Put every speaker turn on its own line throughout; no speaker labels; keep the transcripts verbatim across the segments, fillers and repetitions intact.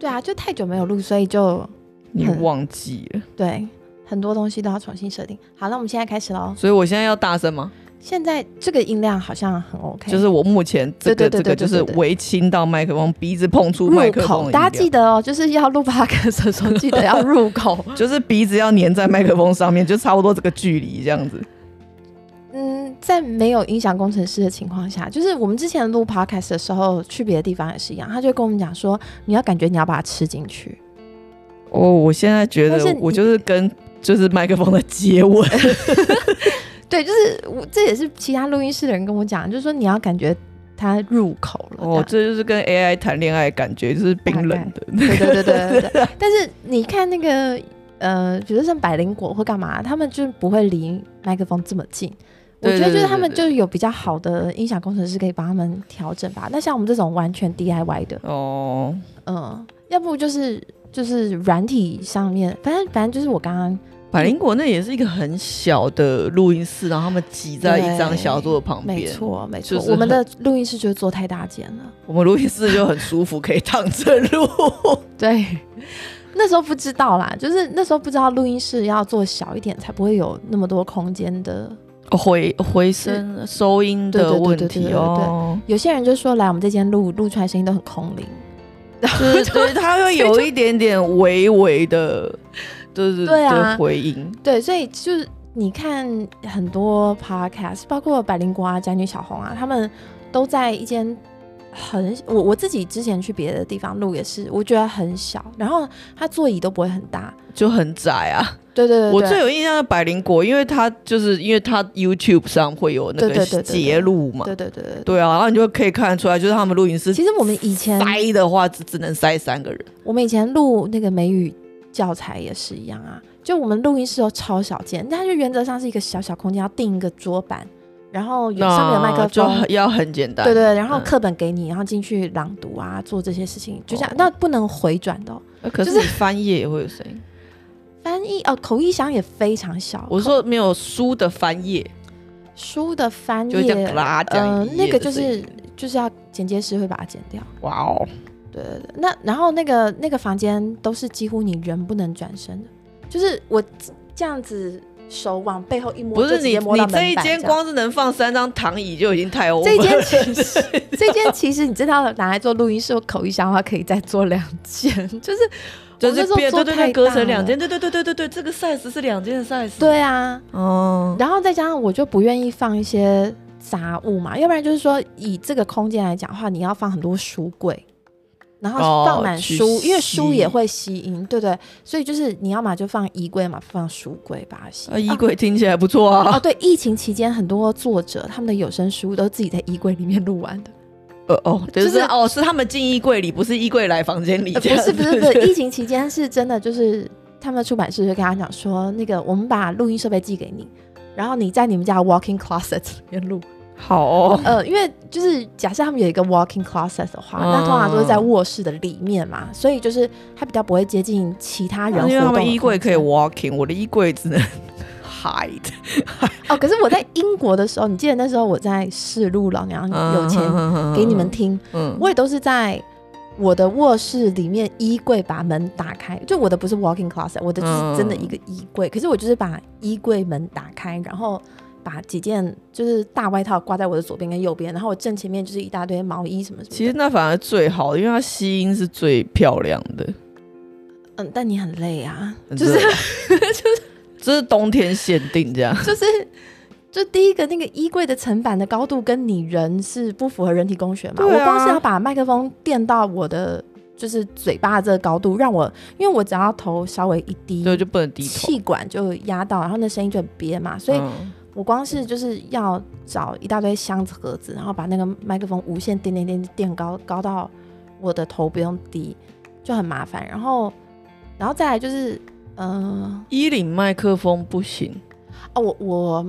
对啊，就太久没有录，所以就
你忘记了。
对，很多东西都要重新设定。好，那我们现在开始咯。
所以我现在要大声吗？
现在这个音量好像很 OK，
就是我目前这个这个就是微亲到麦克风，鼻子碰触麦克风的音量。
大家记得哦，就是要录 podcast 的时候记得要入口，
就是鼻子要粘在麦克风上面，就差不多这个距离这样子。
嗯，在没有音响工程师的情况下，就是我们之前录 podcast 的时候，去别的地方也是一样，他就跟我们讲说，你要感觉你要把它吃进去。
哦，我现在觉得我就是跟就是麦克风的接吻。
对，就是我，这也是其他录音室的人跟我讲，就是说你要感觉它入口了。
哦，这就是跟 A I 谈恋爱感觉就是冰冷的。
对对对对对对。但是你看那个呃，比如说像百灵果或干嘛，他们就不会离麦克风这么近。我觉得就是他们就是有比较好的音响工程师可以帮他们调整吧。那像我们这种完全 D I Y 的，哦，嗯，要不就是就是软体上面，反正反正就是我刚刚。
百灵果那也是一个很小的录音室，然后他们挤在一张小桌的旁边。
没错没错，我们的录音室就是做太大间了。
我们录音室就很舒服，可以躺着录。
对，那时候不知道啦，就是那时候不知道录音室要做小一点，才不会有那么多空间的
回回声、收音的问题哦。
有些人就说来我们这间录录出来声音都很空灵，
对对，它会有一点点微微的。就是
对啊，
的回音。
对，所以就是你看很多 podcast， 包括百灵果啊、宅女小红啊，他们都在一间很我我自己之前去别的地方录也是，我觉得很小，然后它座椅都不会很大，
就很窄啊。
对对 对, 对，
我最有印象的百灵果，因为它就是因为它 YouTube 上会有那个节录嘛，
对对对 对, 对, 对, 对,
对啊，然后你就可以看得出来，就是他们录音室
其实我们以前
塞的话只只能塞三个人。
我们以前录那个美语教材也是一样啊，就我们录音室都超小间，但它就原则上是一个小小空间，要订一个桌板，然后有上面有麦克风，
就要很简单。
对对，然后课本给你，然后进去朗读啊，做这些事情，就这样。那、哦、不能回转的、哦
呃，可是你翻页也会有声音。
翻译哦，口译箱也非常小。
我说没有书的翻页，
书的翻
页就这样啦，
呃，那个就是就是要剪接师会把它剪掉。
哇哦。
对对对，那然后那个那个房间都是几乎你人不能转身的，就是我这样子手往背后一摸，
不是你
摸到门板
你这一间光是能放三张躺椅就已经太 over 了。
这间其实这间其实你知道拿来做录音室或口译箱的话，可以再做两间，就是
就是变对对对隔成两间，对对对对对对，这个 size 是两间的 size。
对啊，哦，然后再加上我就不愿意放一些杂物嘛，要不然就是说以这个空间来讲的话，你要放很多书柜。然后放满书、哦，因为书也会吸音，对对，所以就是你要嘛就放衣柜嘛，放书柜把它吸。
啊，衣柜听起来不错啊。
哦，对，疫情期间很多作者他们的有声书都自己在衣柜里面录完的。
呃哦，就是、就是、哦，是他们进衣柜里，不是衣柜来房间里、呃。
不是不是不是，疫情期间是真的，就是他们的出版社就跟他讲说，那个我们把录音设备寄给你，然后你在你们家 walk-in closet 里面录。
好哦，
呃，因为就是假设他们有一个 walk-in closet 的话、嗯，那通常都是在卧室的里面嘛，所以就是它比较不会接近其他人活动的空间。
因为他们衣柜可以 walk-in， 我的衣柜只能 hide。
哦，可是我在英国的时候，你记得那时候我在试录《老娘有钱》给你们听、嗯，我也都是在我的卧室里面衣柜把门打开，就我的不是 walk-in closet， 我的就是真的一个衣柜、嗯，可是我就是把衣柜门打开，然后。把几件就是大外套挂在我的左边跟右边，然后我正前面就是一大堆毛衣什么什么的。
其实那反而最好，因为它吸音是最漂亮的。
嗯，但你很累啊，就是就是
这是冬天限定这样。
就是就第一个那个衣柜的层板的高度跟你人是不符合人体工学嘛、啊。我光是要把麦克风垫到我的就是嘴巴的这个高度，让我因为我只要头稍微一低，
对，就不能低头，
气管就压到，然后那声音就很憋嘛，所以。嗯我光是就是要找一大堆箱子盒子，然后把那个麦克风无线垫垫垫垫高高到我的头不用低，就很麻烦。然后，然后再来就是，呃，
衣领麦克风不行
哦，我我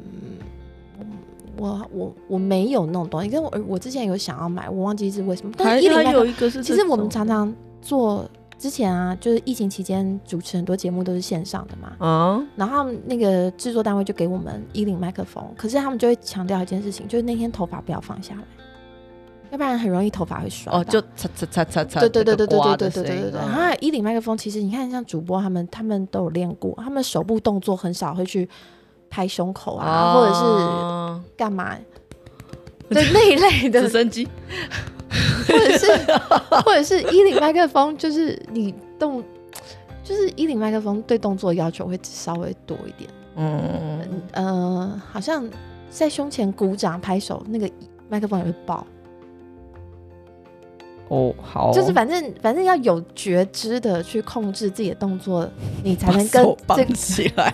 我我我没有那种东西，跟我我之前有想要买，我忘记是为什么。但是衣领麦克风
有一个是，
其实我们常常做。之前啊，就是疫情期间主持很多节目都是线上的嘛，嗯，然后那个制作单位就给我们衣领麦克风，可是他们就会强调一件事情，就是那天头发不要放下来， 要不然很容易头发会刷到。
哦，就擦擦擦擦擦，
对对对对对对对对
对
对对。然后衣领麦克风，其实你看像主播他们，他们都有练过，他们手部动作很少会去拍胸口啊，哦、或者是干嘛，对那一类的
直升机，
或者是或者是衣领麦克风，就是你动，就是衣领麦克风对动作要求会稍微多一点。嗯呃，好像在胸前鼓掌拍手，那个麦克风也会爆。
哦，好，
就是反正反正要有觉知的去控制自己的动作，你才能跟
手绑起来。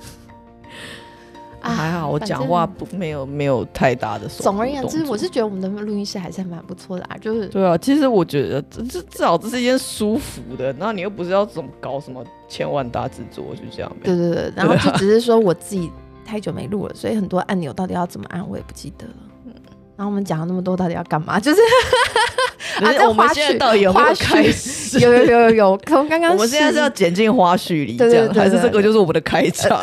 啊、
还好我讲话不没有没有太大的手。
总而言之，我是觉得我们的录音室还是蛮不错的啊。就是
对啊，其实我觉得这至少这是一件舒服的，然后你又不是要怎么搞什么千万大制作，就这样。
对对对，然后就只是说我自己太久没录了，所以很多按钮到底要怎么按我也不记得了。然后我们讲了那么多，到底要干嘛？就是
啊，我们现在到底有没有开始？
有有有有有，从刚刚
我们现在是要剪进花絮里，这样还是这个就是我们的开场？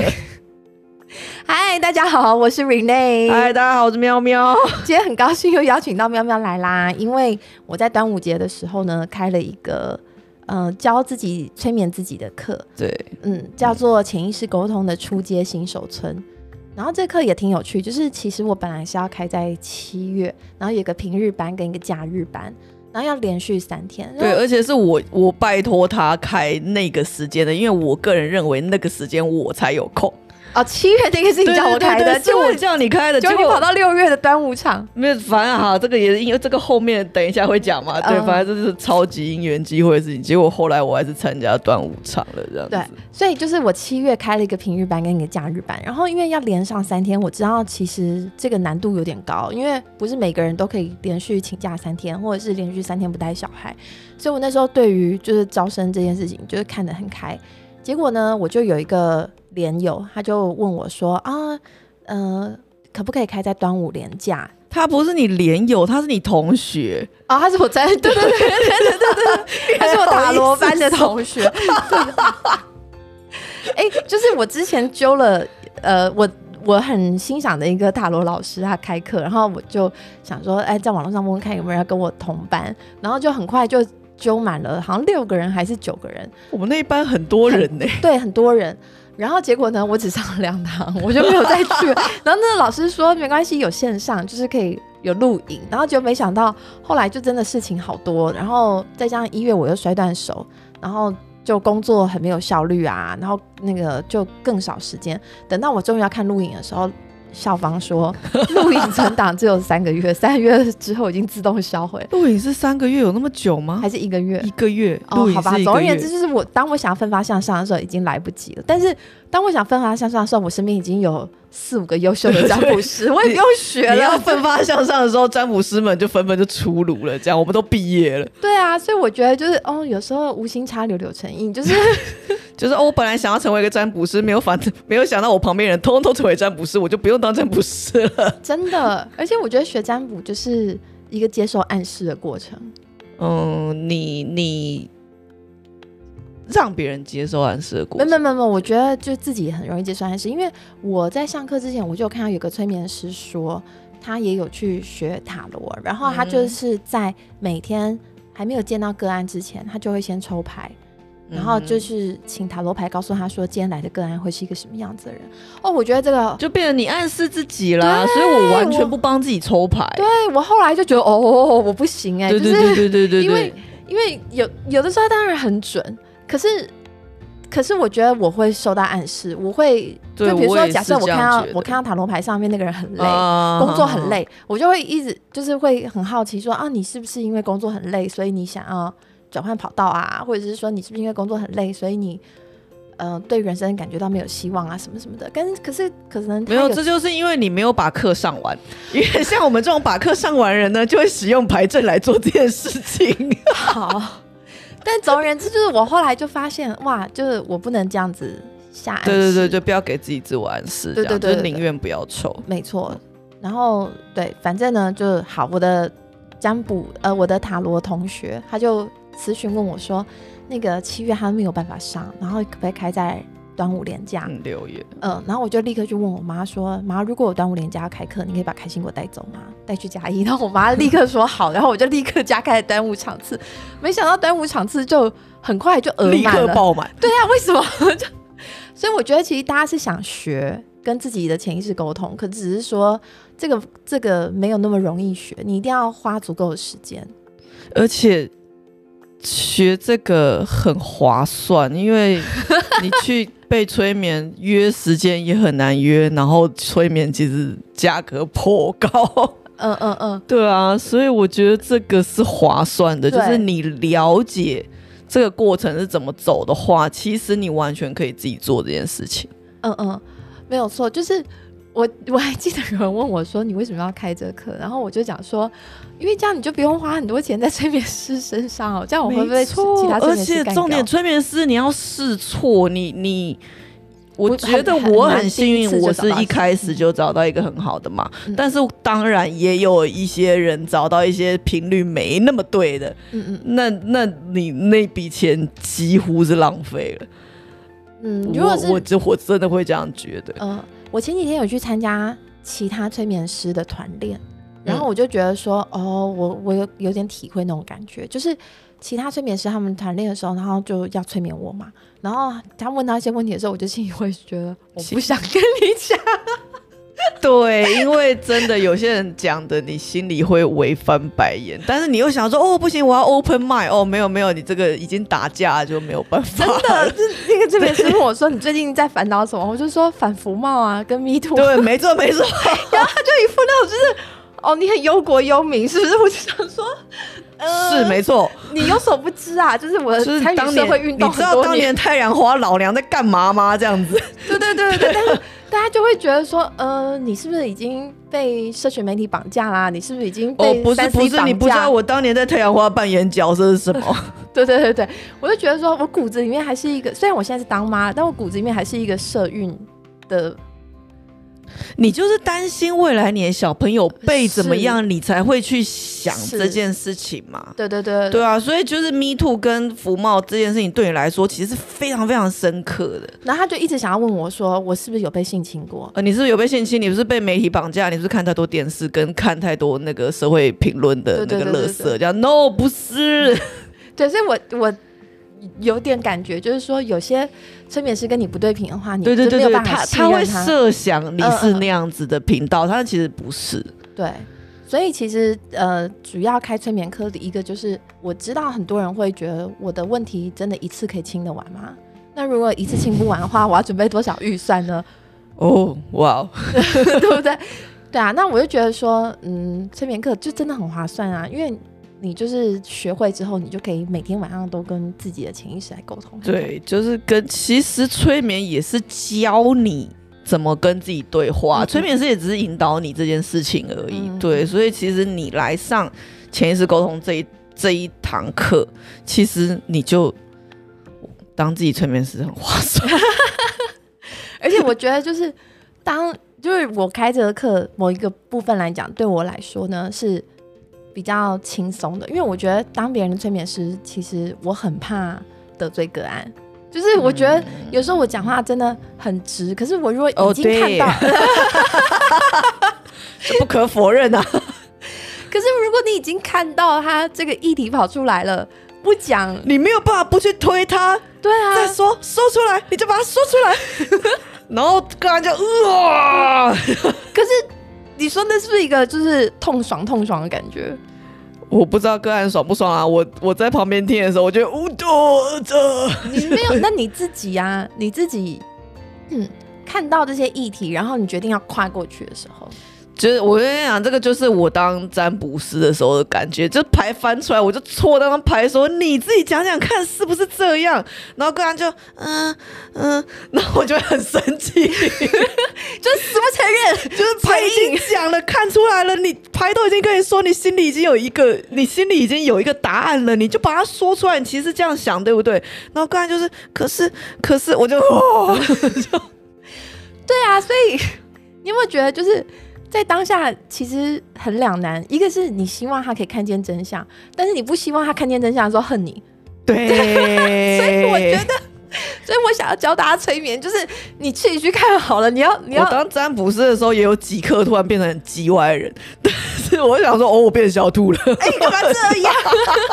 嗨，大家好，我是 Renee。
嗨，大家好，我是喵喵。
今天很高兴又邀请到喵喵来啦，因为我在端午节的时候呢，开了一个呃教自己催眠自己的课，
对，
嗯，叫做潜意识沟通的初阶新手村。然后这课也挺有趣，就是其实我本来是要开在七月，然后有一个平日班跟一个假日班，然后要连续三天。
对，而且是我我拜托他开那个时间的，因为我个人认为那个时间我才有空。
哦，七月那个是你叫我开的，
就我叫你开的，
结果你跑到六月的端午场。
没有，反正哈，这个也是因为这个后面等一下会讲嘛，对，嗯、反正这是超级因缘机会的事情。结果后来我还是参加端午场了，这样子。
对，所以就是我七月开了一个平日班跟一个假日班，然后因为要连上三天，我知道其实这个难度有点高，因为不是每个人都可以连续请假三天，或者是连续三天不带小孩，所以我那时候对于就是招生这件事情就是看得很开。结果呢，我就有一个连友，他就问我说啊，呃，可不可以开在端午连假？
他不是你连友，他是你同学
啊、哦，他是我在对对对对对对对，他是我塔罗班的同学。哎、欸，就是我之前揪了呃，我我很欣赏的一个塔罗老师，他开课，然后我就想说，哎、欸，在网络上问问看有没有人要跟我同班，然后就很快就揪满了，好像六个人还是九个人。
我们那一班很多人呢、欸，
对，很多人。然后结果呢，我只上了两堂，我就没有再去。然后那个老师说没关系，有线上，就是可以有录影。然后就没想到后来就真的事情好多，然后再加上一月我又摔断手，然后就工作很没有效率啊，然后那个就更少时间。等到我终于要看录影的时候，校方说录影存档只有三个月，三个月之后已经自动销毁。
录影是三个月有那么久吗？
还是一个月？
一个月。
哦，好吧。总而言之，就是我当我想要奋发向上的时候，已经来不及了。但是当我想奋发向上的时候，我身边已经有四五个优秀的占卜师，我也不用学了。
你要奋发向上的时候，占卜师们就纷纷就出炉了，这样我们都毕业了。
对啊，所以我觉得就是哦，有时候无心插柳柳成荫，就是。
就是哦，我本来想要成为一个占卜师，没有反没有想到我旁边人通通都成为占卜师，我就不用当占卜师了。
真的，而且我觉得学占卜就是一个接受暗示的过程。
嗯，你你让别人接受暗示的过程？
没没没没，我觉得就自己很容易接受暗示，因为我在上课之前我就有看到有个催眠师说，他也有去学塔罗，然后他就是在每天还没有见到个案之前，他就会先抽牌。然后就是请塔罗牌告诉他说今天来的个案会是一个什么样子的人。哦，我觉得这个
就变成你暗示自己啦，所以我完全不帮自己抽牌。
对，我后来就觉得哦，我不行哎、欸，
对对对对对对，
因为因为有有的时候当然很准，可是可是我觉得我会受到暗示，我会就比如说假设我看到我看到塔罗牌上面那个人很累，啊、工作很累，啊、我就会一直就是会很好奇说啊，你是不是因为工作很累，所以你想要转换跑道啊，或者是说你是不是因为工作很累，所以你呃对人生感觉到没有希望啊，什么什么的。跟可是可能
没有，这就是因为你没有把课上完。因为像我们这种把课上完的人呢，就会使用牌阵来做这件事情。
好，但总而言之，就是我后来就发现，哇，就是我不能这样子下暗示。
对对对，就不要给自己自我暗示，对对 对, 对，就是宁愿不要抽。
没错。然后对，反正呢就好，我的占卜呃，我的塔罗同学他就私讯问我说，那个七月他没有办法上，然后可不可以开在端午连假，
嗯，六月，
嗯，然后我就立刻去问我妈说，妈，如果我端午连假要开课，你可以把开心果带走吗？带去嘉义。然后我妈立刻说好，然后我就立刻加开了端午场次，没想到端午场次就很快就额满了，
立刻爆满。
对啊，为什么？所以我觉得其实大家是想学跟自己的潜意识沟通，可只是说这个这个没有那么容易学，你一定要花足够的时间，
而且学这个很划算，因为你去被催眠约时间也很难约，然后催眠其实价格颇高。
嗯嗯嗯，
对啊，所以我觉得这个是划算的，就是你了解这个过程是怎么走的话，其实你完全可以自己做这件事情。
嗯嗯，没有错，就是我我还记得有人问我说你为什么要开这课，然后我就讲说，因为这样你就不用花很多钱在催眠师身上哦，这样我会不会其他催眠师干掉？而且
重点，催眠师你要试错，你你。我觉得我很幸运，我是一开始就找到一个很好的嘛、嗯、但是当然也有一些人找到一些频率没那么对的，嗯嗯，那那你那笔钱几乎是浪费了。嗯，如果是 我, 我, 就我真的会这样觉得。
嗯、呃，我前几天有去参加其他催眠师的团练，然后我就觉得说，嗯、哦，我我有有点体会那种感觉，就是其他催眠师他们团练的时候，然后就要催眠我嘛，然后他问到一些问题的时候，我就心里会觉得我不想跟你讲。
对，因为真的有些人讲的你心里会微翻白眼，但是你又想说哦不行，我要 open mind， 哦没有没有，你这个已经打架就没有办法。
真的，那个催眠师问我说你最近在烦恼什么，我就说反服贸啊跟 me too。
对，没错没错。
然后他就一副那种就是哦你很忧国忧民是不是？我就想说
呃、是没错，
你有所不知啊，就是我参与社会运动很多年，你
知道当年太阳花老娘在干嘛吗？这样子。
对对对对，但是大家就会觉得说，呃，你是不是已经被社群媒体绑架啦？你是不是已经被三 C 绑架？哦，不是不是，
你不知道我当年在太阳花扮演角色是什么？
对对对对，我就觉得说我骨子里面还是一个，虽然我现在是当妈，但我骨子里面还是一个社运的。
你就是担心未来你的小朋友被怎么样，你才会去想这件事情嘛？
对对对
对啊，所以就是 me too 跟服贸这件事情对你来说其实是非常非常深刻的。
然后他就一直想要问我说我是不是有被性侵过，
呃，你是不是有被性侵？你是不是被媒体绑架？你是不是看太多电视跟看太多那个社会评论的那个垃圾？这样 no 不是。
对，所以我我有点感觉，就是说有些催眠师跟你不对频的话，你就没有办法信任他。
他会设想你是那样子的频道，他其实不是。
对，所以其实呃，主要开催眠课的一个就是，我知道很多人会觉得我的问题真的一次可以清得完吗？那如果一次清不完的话，我要准备多少预算呢？
哦，哇，
对不对？对啊，那我就觉得说，嗯，催眠课就真的很划算啊，因为你就是学会之后，你就可以每天晚上都跟自己的潜意识来沟通。
对，就是跟其实催眠也是教你怎么跟自己对话，嗯、催眠师也只是引导你这件事情而已。嗯、对，所以其实你来上潜意识沟通这一这一堂课，其实你就当自己催眠师很划算。
而且我觉得就是当就是我开这个课某一个部分来讲，对我来说呢是比较轻松的，因为我觉得当别人的催眠师，其实我很怕得罪个案，就是我觉得有时候我讲话真的很直，可是我如果已经看到，
哦、这不可否认啊。
可是如果你已经看到他这个议题跑出来了，不讲，
你没有办法不去推他。
对啊，
再说说出来，你就把它说出来，然后个案就哇。
可是你说那是不是一个就是痛爽痛爽的感觉？
我不知道个案爽不爽啊。我我在旁边听的时候，我觉得呜多这。
你没有？那你自己啊，你自己嗯看到这些议题，然后你决定要跨过去的时候。
就是我跟你讲，这个就是我当占卜师的时候的感觉，就牌翻出来，我就戳那张牌说你自己讲讲看是不是这样，然后个人就嗯嗯，然后我就会很生气，就
死不承认，
就是牌已经讲了，看出来了，你牌都已经跟你说，你心里已经有一个，你心里已经有一个答案了，你就把它说出来，你其实这样想对不对？然后个人就是，可是可是，我就哦，就
对啊，所以你有没有觉得就是？在当下其实很两难，一个是你希望他可以看见真相，但是你不希望他看见真相的时候恨你。
对，
所以我觉得所以我想要教大家催眠，就是你自己去看好了，你要你要。
我当占卜师的时候，也有几刻突然变成很叽歪的人，但是我想说，哦，我变小兔了。
哎、欸，干嘛这样？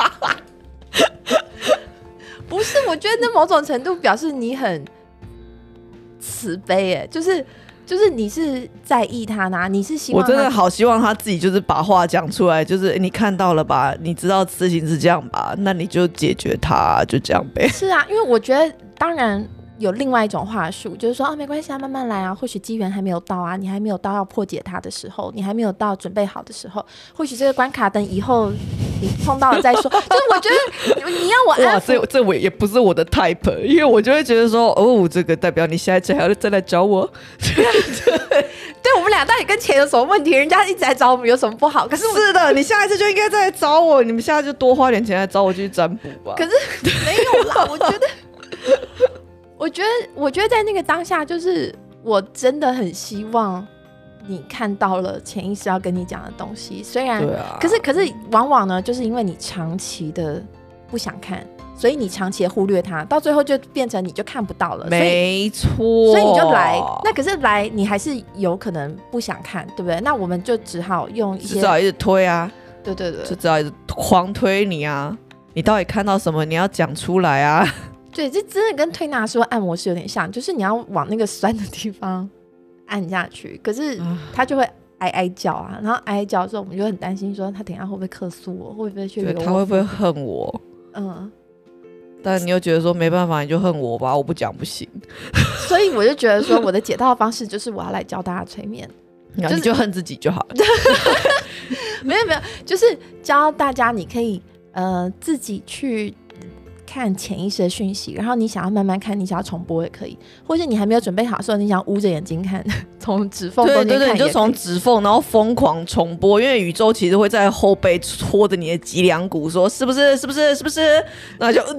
不是，我觉得那某种程度表示你很慈悲，哎，就是就是你是在意他呢，你是希望他。
我真的好希望他自己就是把话讲出来，就是、欸、你看到了吧，你知道事情是这样吧，那你就解决它，就这样呗。
是啊，因为我觉得当然有另外一种话术，就是说啊，没关系啊，慢慢来啊，或许机缘还没有到啊，你还没有到要破解它的时候，你还没有到准备好的时候，或许这个关卡等以后你碰到了再说。就是我觉得你要我安抚，
哇，这这我也不是我的 type， 因为我就会觉得说，哦，这个代表你下一次还要再来找我。
对，我们俩到底跟钱有什么问题？人家一直来找我们有什么不好？可是
是的，你下一次就应该再来找我，你们下次就多花点钱来找我去占卜吧。
可是没有啦，我觉得。我觉得，我觉得在那个当下，就是我真的很希望你看到了潜意识要跟你讲的东西。虽然，对啊，可是可是往往呢，就是因为你长期的不想看，所以你长期的忽略它，到最后就变成你就看不到了。
没错，
所以你就来，那可是来你还是有可能不想看，对不对？那我们就只好用一些，
只好一直推啊，
对对对，
就只好一直狂推你啊！你到底看到什么？你要讲出来啊！
对，这真的跟推拿师按摩是有点像，就是你要往那个酸的地方按下去，可是他就会哀哀叫啊，然后哀哀叫的时候，我们就很担心说他等一下会不会客诉我，会不会去留我，
他会不会恨我？嗯，但你又觉得说没办法，你就恨我吧，我不讲不行。
所以我就觉得说，我的解套的方式就是我要来教大家催眠，
就是、你就恨自己就好了。
没有没有，就是教大家你可以呃自己去看潜意识的讯息，然后你想要慢慢看，你想要重播也可以，或是你还没有准备好的时候，你想捂着眼睛看，从指缝中间看也可以。对对对，
你就从指缝，然后疯狂重播，因为宇宙其实会在后背戳着你的脊梁骨，说是不是是不是是不是，然后就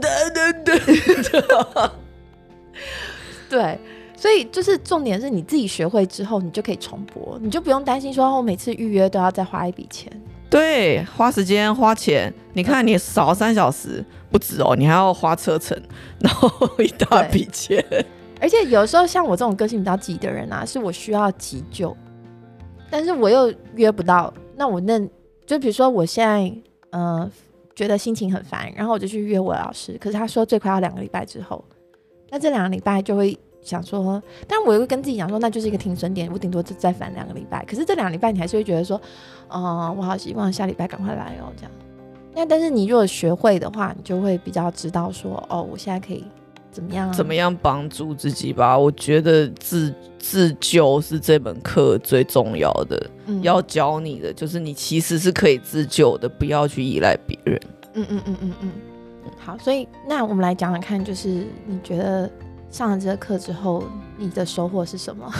对。所以就是重点是你自己学会之后，你就可以重播，你就不用担心说我每次预约都要再花一笔钱。
对，花时间花钱，你看你少三小时不止哦，你还要花车程，然后一大笔钱。
而且有时候像我这种个性比较急的人啊，是我需要急救，但是我又约不到，那我那就比如说我现在呃觉得心情很烦，然后我就去约我老师，可是他说最快要两个礼拜之后，那这两个礼拜就会想说，但我又跟自己讲说，那就是一个停损点，我顶多就再烦两个礼拜。可是这两个礼拜你还是会觉得说，呃，我好希望下礼拜赶快来哦，这样。那但是你如果学会的话，你就会比较知道说，哦，我现在可以怎么样，
怎么样帮助自己吧。我觉得自自救是这门课最重要的，嗯、要教你的就是你其实是可以自救的，不要去依赖别人。
嗯嗯嗯嗯嗯。好，所以那我们来讲讲看，就是你觉得上了这个课之后，你的收获是什么？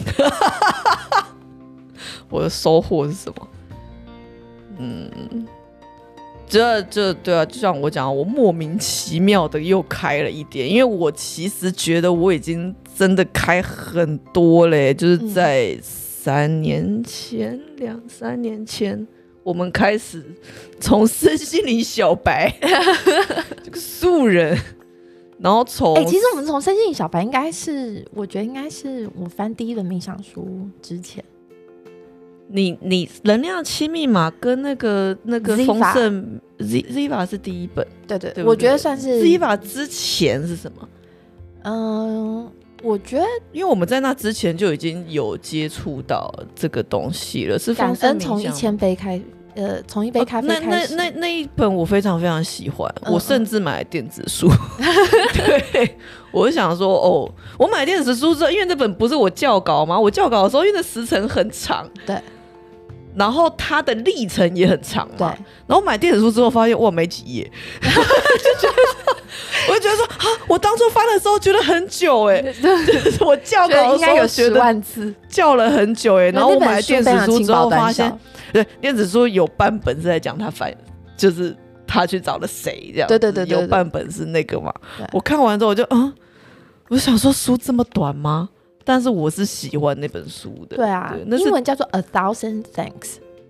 我的收获是什么？嗯，这这对啊，就像我讲，我莫名其妙的又开了一点，因为我其实觉得我已经真的开很多嘞，就是在三年前、两、嗯、三年前，我们开始从身心灵小白这个素人。然后从
哎、欸，其实我们从身心灵小白应该是，我觉得应该是我翻第一本冥想书之前，
你你能量七密码跟那个那个丰盛 Ziva 是第一本，
对 对,
对, 对，
我觉得算是
Ziva 之前是什么？
嗯、呃，我觉得
因为我们在那之前就已经有接触到这个东西了，是丰盛冥想。
从一千杯开。呃，从一杯咖啡开始、
哦、那那那那一本我非常非常喜欢，嗯、我甚至买了电子书。对，我就想说，哦，我买电子书之后，因为那本不是我校稿嘛，我校稿的时候，因为那时程很长，
对，
然后它的历程也很长嘛，
对，
然后买电子书之后发现，哇，没几页，就觉得，我就觉得说，啊，我当初翻的时候觉得很久哎、欸，我校稿的时候觉得
万次，
校了很久哎、欸，然后我买电子书之后发现。对，电子书有半本是在讲他反，就是他去找了谁这样。
对对对 对, 对，
有半本是那个嘛。我看完之后我就嗯，我想说书这么短吗？但是我是喜欢那本书的。
对啊，对，英文叫做 A Thousand Thanks。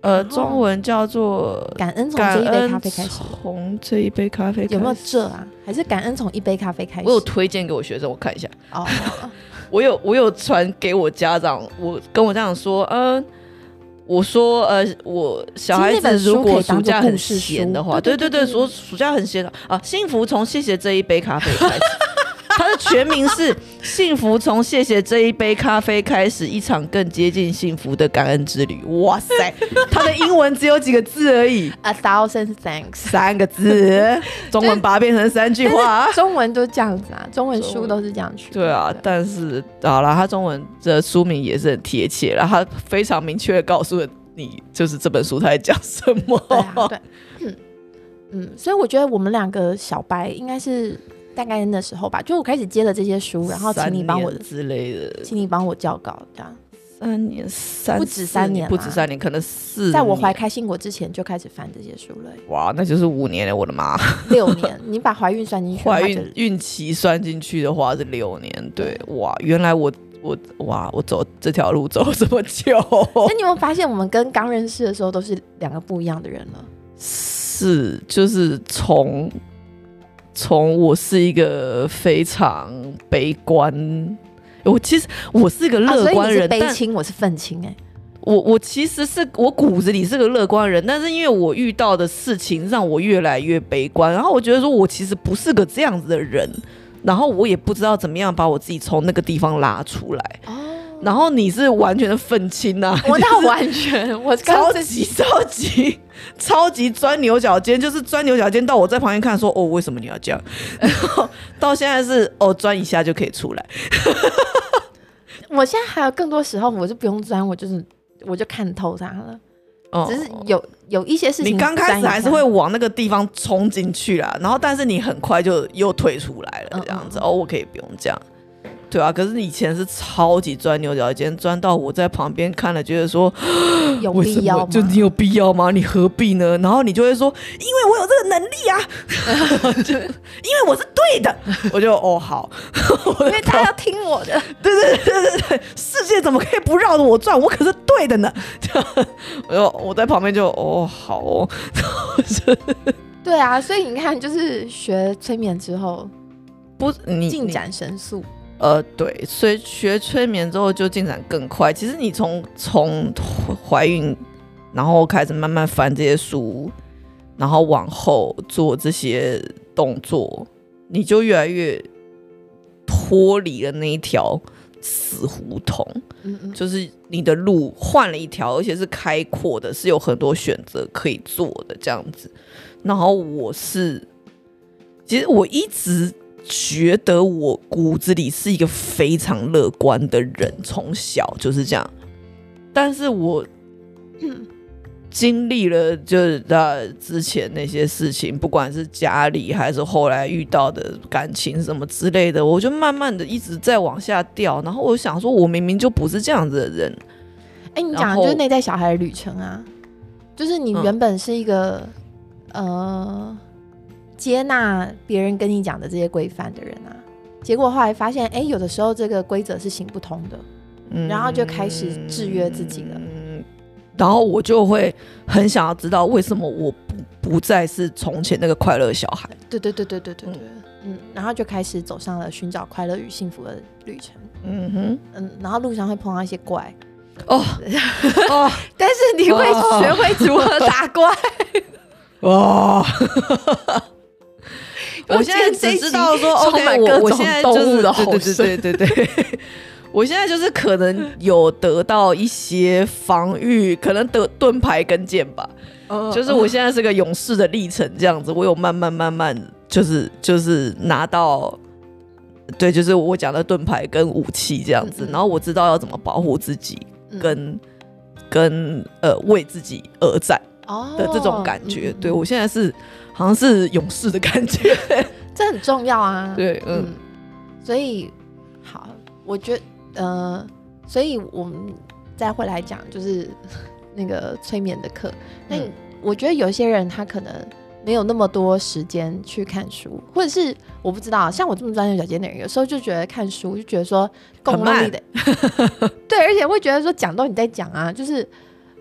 呃，中文叫做
感恩从这一杯咖啡开始。
从这一杯咖啡开始
有没有这啊？还是感恩从一杯咖啡开始？
我有推荐给我学生，我看一下。
哦，
我有我有传给我家长，我跟我家长说，嗯、呃，我说呃，我小孩子如果暑假很闲的话，对对对，说暑假很闲啊，幸福从谢谢这一杯咖啡开始。它的全名是幸福从谢谢这一杯咖啡开始，一场更接近幸福的感恩之旅。哇塞，它的英文只有几个字而已
，A thousand thanks，
三个字，中文把它变成三句话。
中文都这样子啊，中文书都是这样取。
对啊，对，但是好啦，它中文的书名也是很贴切啦，它非常明确的告诉你，就是这本书它在讲什么。
对啊，对，嗯嗯，所以我觉得我们两个小白应该是。大概那时候吧，就我开始接了这些书，然后请你帮我
之类的，
请你帮我校稿，这样
三年三
不止三年，
不止三年，可能四年。
在我怀开心果之前就开始翻这些书了。
哇，那就是五年了，我的妈！
六年，你把怀孕算进去，
怀孕孕期算进去的话是六年。对，哇，原来我我哇，我走这条路走了这么久。
那你有没有发现，我们跟刚认识的时候都是两个不一样的人了？
是，就是从。从我是一个非常悲观，我其实我是一个乐观人，
啊、所以你是悲青，我是愤青哎、欸。
我我其实是我骨子里是个乐观人，但是因为我遇到的事情让我越来越悲观，然后我觉得说我其实不是个这样子的人，然后我也不知道怎么样把我自己从那个地方拉出来。哦。然后你是完全的愤青啊！
我倒完全，我
超级超级超级钻牛角尖，就是钻牛角尖到我在旁边看说，哦，为什么你要这样？然后到现在是哦，钻一下就可以出来。
我现在还有更多时候，我就不用钻，我就是我就看透它了。哦、只是有有一些事情，
你刚开始还是会往那个地方冲进去啦，然后但是你很快就又退出来了，这样子。嗯嗯哦，我可以不用这样。对啊，可是你以前是超级钻牛角尖，钻到我在旁边看了，觉得说
有必要吗？
就你有必要吗？你何必呢？然后你就会说，因为我有这个能力啊，因为我是对的。我就哦好，
因为他要听我的。
对对对对对，世界怎么可以不绕着我转？我可是对的呢。我我在旁边就哦好哦。
对啊，所以你看，就是学催眠之后，
不你
进展神速。
呃，对，所以学催眠之后就进展更快。其实你从从怀孕，然后开始慢慢翻这些书，然后往后做这些动作，你就越来越脱离了那一条死胡同。嗯嗯，就是你的路换了一条，而且是开阔的，是有很多选择可以做的这样子。然后我是，其实我一直。觉得我骨子里是一个非常乐观的人，从小就是这样。但是我、嗯、经历了就是呃之前那些事情，不管是家里还是后来遇到的感情什么之类的，我就慢慢的一直在往下掉。然后我想说，我明明就不是这样子的人。
哎、欸，你讲的就是内在小孩的旅程啊，就是你原本是一个、嗯、呃。接纳别人跟你讲的这些规范的人啊，结果后来发现，哎、欸，有的时候这个规则是行不通的，嗯、然后就开始制约自己了。嗯，
然后我就会很想要知道为什么我不不再是从前那个快乐小孩。
对对对对对对对，嗯, 嗯，然后就开始走上了寻找快乐与幸福的旅程。嗯哼，嗯，然后路上会碰到一些怪。哦哦，但是你会学会如何打怪。
哇！我现在只知道说 ，OK， 我我现在就是对对对对对，我现在就是可能有得到一些防御，可能得盾牌跟剑吧，uh, 就是我现在是个勇士的历程这样子，我有慢慢慢慢就是就是拿到，对，就是我讲的盾牌跟武器这样子，嗯嗯，然后我知道要怎么保护自己，跟、嗯、跟呃为自己而战的这种感觉， oh, 对，我现在是。好像是勇士的感觉，
这很重要啊。
对，嗯，嗯
所以好，我觉得，呃，所以我们再回来讲，就是那个催眠的课。那、嗯、我觉得有些人他可能没有那么多时间去看书，或者是我不知道，像我这么钻牛角尖的人，有时候就觉得看书就觉得说够力的，对，而且会觉得说讲都你在讲啊，就是。就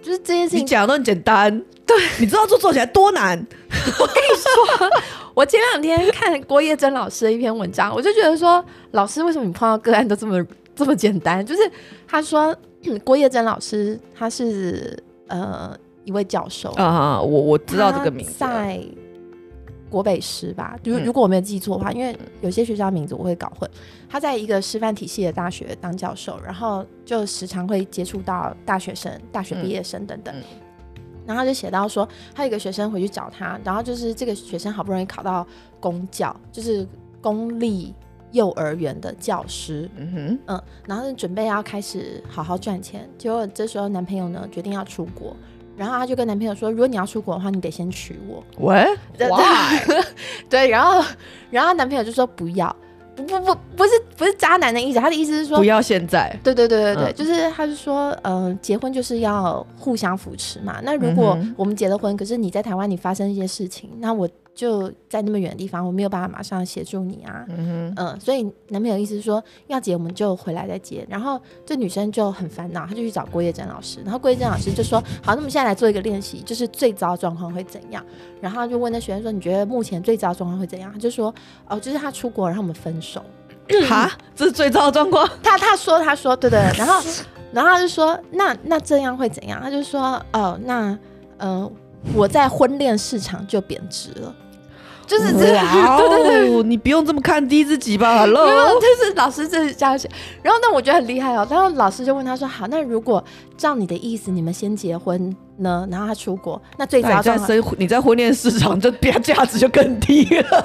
就是这件事情
你讲的都很简单，
对，
你知道做做起来多难。
我跟你说，我前两天看郭叶珍老师的一篇文章，我就觉得说，老师为什么你碰到个案都这么这么简单？就是他说，嗯、郭叶珍老师他是呃一位教授
啊，我我知道这个名字，
在国北师吧，如如果我没有记错的话，嗯、因为有些学校名字我会搞混。他在一个师范体系的大学当教授，然后就时常会接触到大学生、大学毕业生等等。嗯嗯然后他就写到说，他有一个学生回去找他，然后就是这个学生好不容易考到公教，就是公立幼儿园的教师，嗯哼，嗯，然后准备要开始好好赚钱，结果这时候男朋友呢决定要出国，然后他就跟男朋友说，如果你要出国的话，你得先娶我。
喂 ，Why？
对，然后然后男朋友就说不要。不不不，不是不是渣男的意思，他的意思是说
不要现在。
对对对对对，嗯、就是他是说，嗯、呃，结婚就是要互相扶持嘛。那如果我们结了婚，可是你在台湾你发生一些事情，那我就在那么远的地方，我没有办法马上协助你啊。嗯嗯、呃，所以男朋友意思是说要结我们就回来再结。然后这女生就很烦恼，她就去找郭叶珍老师，然后郭叶珍老师就说，好，那我们现在来做一个练习，就是最糟的状况会怎样。然后他就问那学生说，你觉得目前最糟的状况会怎样？他就说，哦，就是他出国，然后我们分手。
哈，这是最糟的状况。
他他说他说对对，然后然后他就说那那这样会怎样？他就说哦那呃我在婚恋市场就贬值了，就是这
样。对对对，你不用这么看低自己吧 ？Hello，
就是老师这是这样写。然后但我觉得很厉害哦。然后老师就问他说好，那如果照你的意思，你们先结婚呢？然后他出国，那最糟的状况，
你在你在婚恋市场就价值就更低了。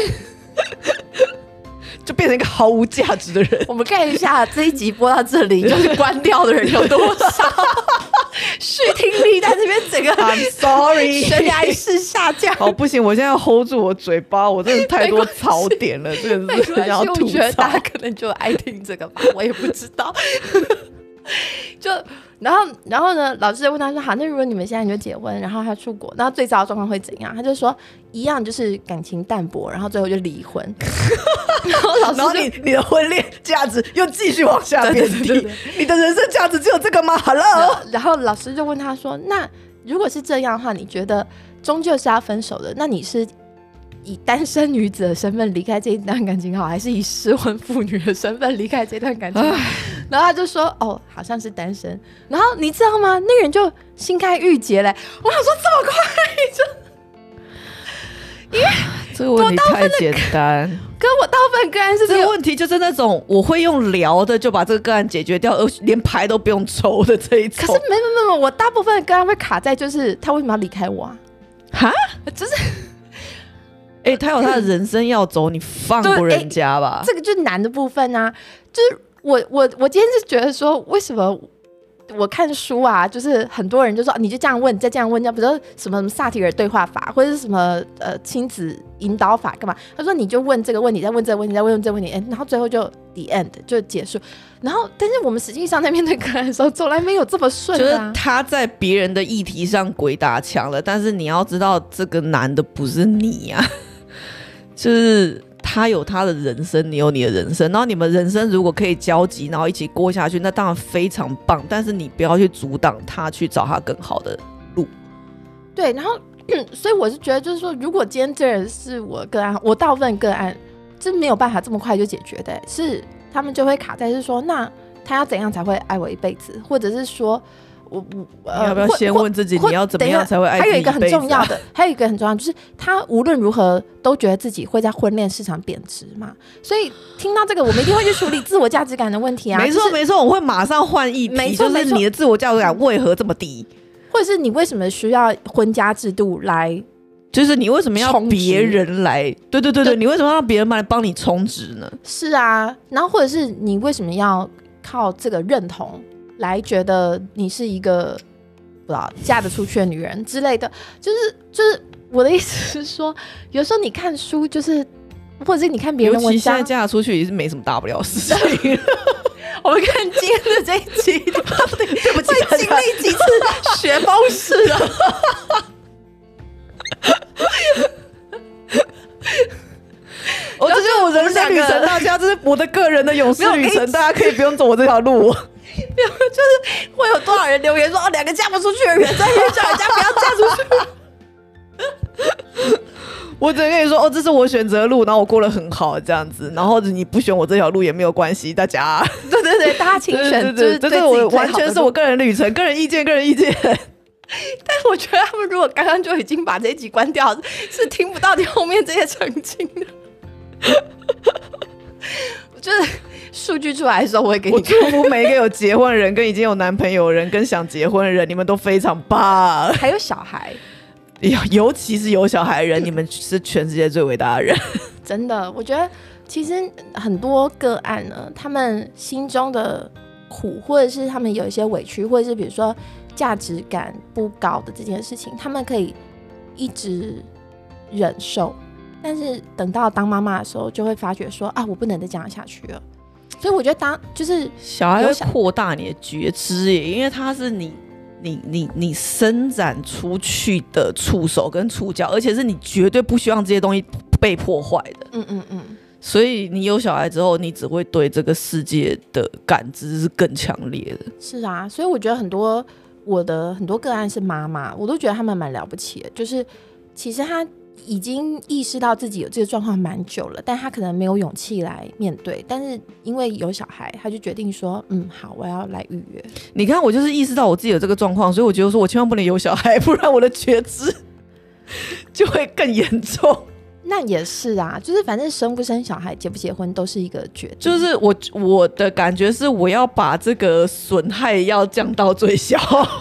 就变成一个毫无价值的人。
我们看一下这一集播到这里，就是关掉的人有多少？续听力在这边整个
，I'm sorry，
悬崖式下降。
哦，不行，我现在要 hold 住我嘴巴，我真的太多槽点了，这个是很要吐槽。
我觉得大家可能就爱听这个吧，我也不知道。就然后然后呢，老师就问他说：“好，那如果你们现在就结婚，然后他出国，那最糟的状况会怎样？”他就说：“一样，就是感情淡薄，然后最后就离婚。”然后老师
然后你你的婚恋价值又继续往下贬低，你的人生价值只有这个吗 ？Hello。
然后老师就问他说：“那如果是这样的话，你觉得终究是要分手的？那你是以单身女子的身份离开这一段感情好，还是以失婚妇女的身份离开这段感情好？”然后他就说：“哦，好像是单身。”然后你知道吗？那个人就心开郁结嘞。我想说这么快就，因为
这个问题太简单。
可是我大部分个案是
这个问题就是那种我会用聊的就把这个个案解决掉，而连牌都不用抽的这一种。
可是没没没，我大部分的个案会卡在就是他为什么要离开我啊？
哈，
就是。
哎、欸，他有他的人生要走，你放过人家吧。
欸、这个就是难的部分啊，就是我我我今天是觉得说，为什么我看书啊，就是很多人就说你就这样问，再这样问，要不说什么什么萨提尔对话法，或者是什么呃亲子引导法干嘛？他说你就问这个问题，再问这个问题，再问这个问题，欸、然后最后就 the end 就结束。然后，但是我们实际上在面对个案的时候，从来没有这么顺、啊。
就是他在别人的议题上鬼打墙了，但是你要知道，这个男的不是你啊。就是他有他的人生，你有你的人生，然后你们人生如果可以交集，然后一起过下去，那当然非常棒。但是你不要去阻挡他去找他更好的路。
对，然后、嗯、所以我是觉得，就是说，如果今天这人是我个案，我大部分个案是没有办法这么快就解决的，是他们就会卡在是说，那他要怎样才会爱我一辈子，或者是说。我我、呃、
你要不要先问自己，你要怎么样才会爱自己一辈子、啊？
还有一个很重要的，还有一个很重要的，就是他无论如何都觉得自己会在婚恋市场贬值嘛。所以听到这个，我们一定会去处理自我价值感的问题啊。
没错、就是、没错，我会马上换议题，没错，就是你的自我价值感为何这么低，
或者是你为什么需要婚家制度来？
就是你为什么要别人来？对对对对，你为什么要让别人来帮你充值呢？
是啊，然后或者是你为什么要靠这个认同？来觉得你是一个不知道嫁得出去的女人之类的，就是就是我的意思是说，有时候你看书就是，或者是你看别人的文章，
尤其现在嫁得出去也是没什么大不了的事情。
我们看今天的这一集，对不起，会经历几次学方式啊。
我这是我人生旅程，大家这是我的个人的勇士旅程，大家可以不用走我这条路。
就是会有多少人留言说哦，两个嫁不出去的人在约叫人家不要嫁出去。
我只能跟你说，哦，这是我选择的路，然后我过得很好，这样子。然后你不选我这条路也没有关系，大家，
对对对，大家请选，对对对，这是
我完全是我个人旅程，个人意见，个人意见。
但是我觉得他们如果刚刚就已经把这一集关掉，是听不到你后面这些澄清的。就是数据出来的时候，我会给你看。
我祝福每一个有结婚的人、跟已经有男朋友的人、跟想结婚的人，你们都非常棒。
还有小孩。
尤其是有小孩的人，你们是全世界最伟大的人。
真的，我觉得其实很多个案呢，他们心中的苦，或者是他们有一些委屈，或者是比如说价值感不高的这件事情，他们可以一直忍受，但是等到当妈妈的时候，就会发觉说啊，我不能再这样下去了。所以我觉得当就是
小孩会扩大你的觉知耶，因为他是你。你你你伸展出去的触手跟触角，而且是你绝对不希望这些东西被破坏的。嗯嗯嗯。所以你有小孩之后，你只会对这个世界的感知是更强烈的。
是啊，所以我觉得很多我的很多个案是妈妈，我都觉得他们蛮了不起的，就是其实他已经意识到自己有这个状况蛮久了，但他可能没有勇气来面对，但是因为有小孩，他就决定说嗯好，我要来预约。
你看我就是意识到我自己有这个状况，所以我觉得说我千万不能有小孩，不然我的觉知就会更严重。
那也是啊，就是反正生不生小孩结不结婚都是一个决定，
就是我我的感觉是我要把这个损害要降到最小。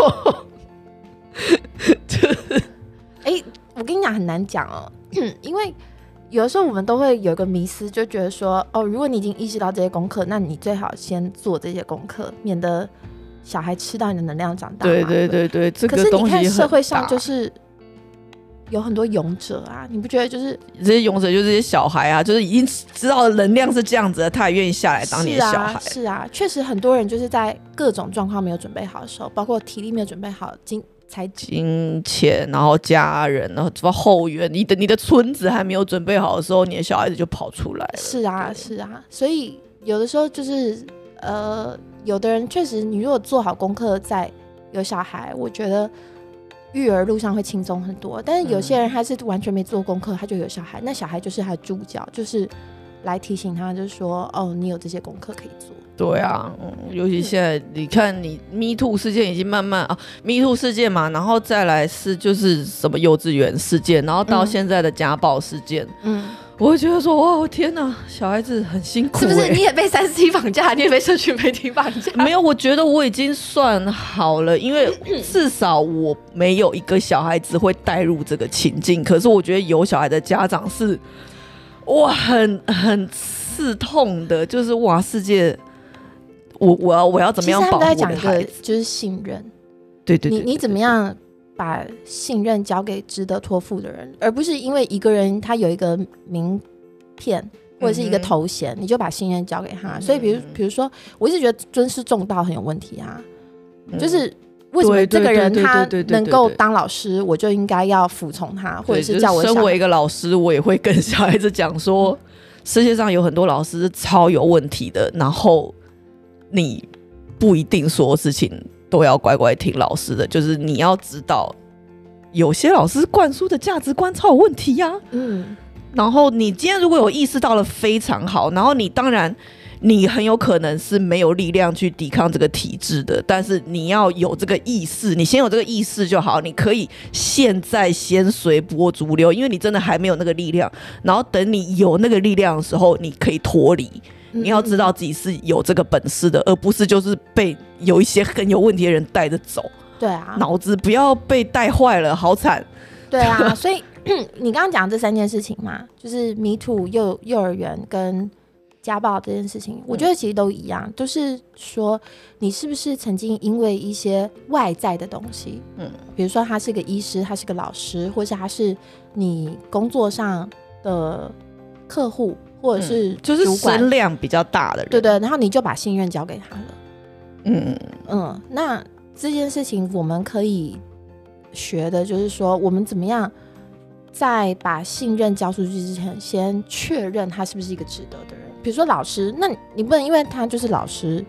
就是哎、欸我跟你讲很难讲哦，因为有的时候我们都会有一个迷思，就觉得说哦，如果你已经意识到这些功课，那你最好先做这些功课，免得小孩吃到你的能量长大。
对对对对，这个东西很大。
可是你看社会上就是有很多勇者啊，你不觉得就是
这些勇者就是这些小孩啊，就是已经知道能量是这样子的，他也愿意下来当你的小孩。
是啊，是啊，确实很多人就是在各种状况没有准备好的时候，包括体力没有准备好，经
金钱，然后家人，然后后援，你的你的村子还没有准备好的时候，你的小孩子就跑出来了。
是啊，是啊，所以有的时候就是呃，有的人确实，你如果做好功课，再有小孩，我觉得育儿路上会轻松很多。但是有些人他是完全没做功课，他就有小孩，那小孩就是他的主角，就是来提醒他，就是说哦，你有这些功课可以做。
对啊、嗯，尤其现在你看你 Me Too 事件已经慢慢啊 Me Too 事件嘛，然后再来是就是什么幼稚园事件，然后到现在的家暴事件，嗯，我会觉得说哇天哪，小孩子很辛苦、欸，
是不是？你也被三 C 绑架，你也被社群媒体绑架？
没有，我觉得我已经算好了，因为至少我没有一个小孩子会带入这个情境，可是我觉得有小孩的家长是哇很很刺痛的，就是哇世界。我我要我要怎么样保护我的孩子？其实他们在讲一个
就是信任，
对 对, 对, 对, 对，
你你怎么样把信任交给值得托付的人，而不是因为一个人他有一个名片或者是一个头衔、嗯，你就把信任交给他。嗯、所以比如比如说，我一直觉得尊师重道很有问题啊，嗯、就是为什么这个人他能够当老师，我就应该要服从他，或者是叫我、
就是、身为一个老师，我也会跟小孩子讲说、嗯，世界上有很多老师超有问题的，然后。你不一定所有事情都要乖乖听老师的，就是你要知道，有些老师灌输的价值观超有问题呀、啊。嗯，然后你今天如果有意识到了非常好，然后你当然你很有可能是没有力量去抵抗这个体制的，但是你要有这个意识，你先有这个意识就好。你可以现在先随波逐流，因为你真的还没有那个力量，然后等你有那个力量的时候，你可以脱离。你要知道自己是有这个本事的，而不是就是被有一些很有问题的人带着走。
对啊，
脑子不要被带坏了，好惨。
对啊，所以你刚刚讲这三件事情嘛，就是 Me Too 幼幼儿园跟家暴这件事情、嗯，我觉得其实都一样，都、就是说你是不是曾经因为一些外在的东西，嗯，比如说他是个医师，他是个老师，或是他是你工作上的客户。或者是主管、
嗯、就是声量比较大的人，
对对，然后你就把信任交给他了。嗯嗯，那这件事情我们可以学的就是说，我们怎么样在把信任交出去之前，先确认他是不是一个值得的人。比如说老师，那你不能因为他就是老师，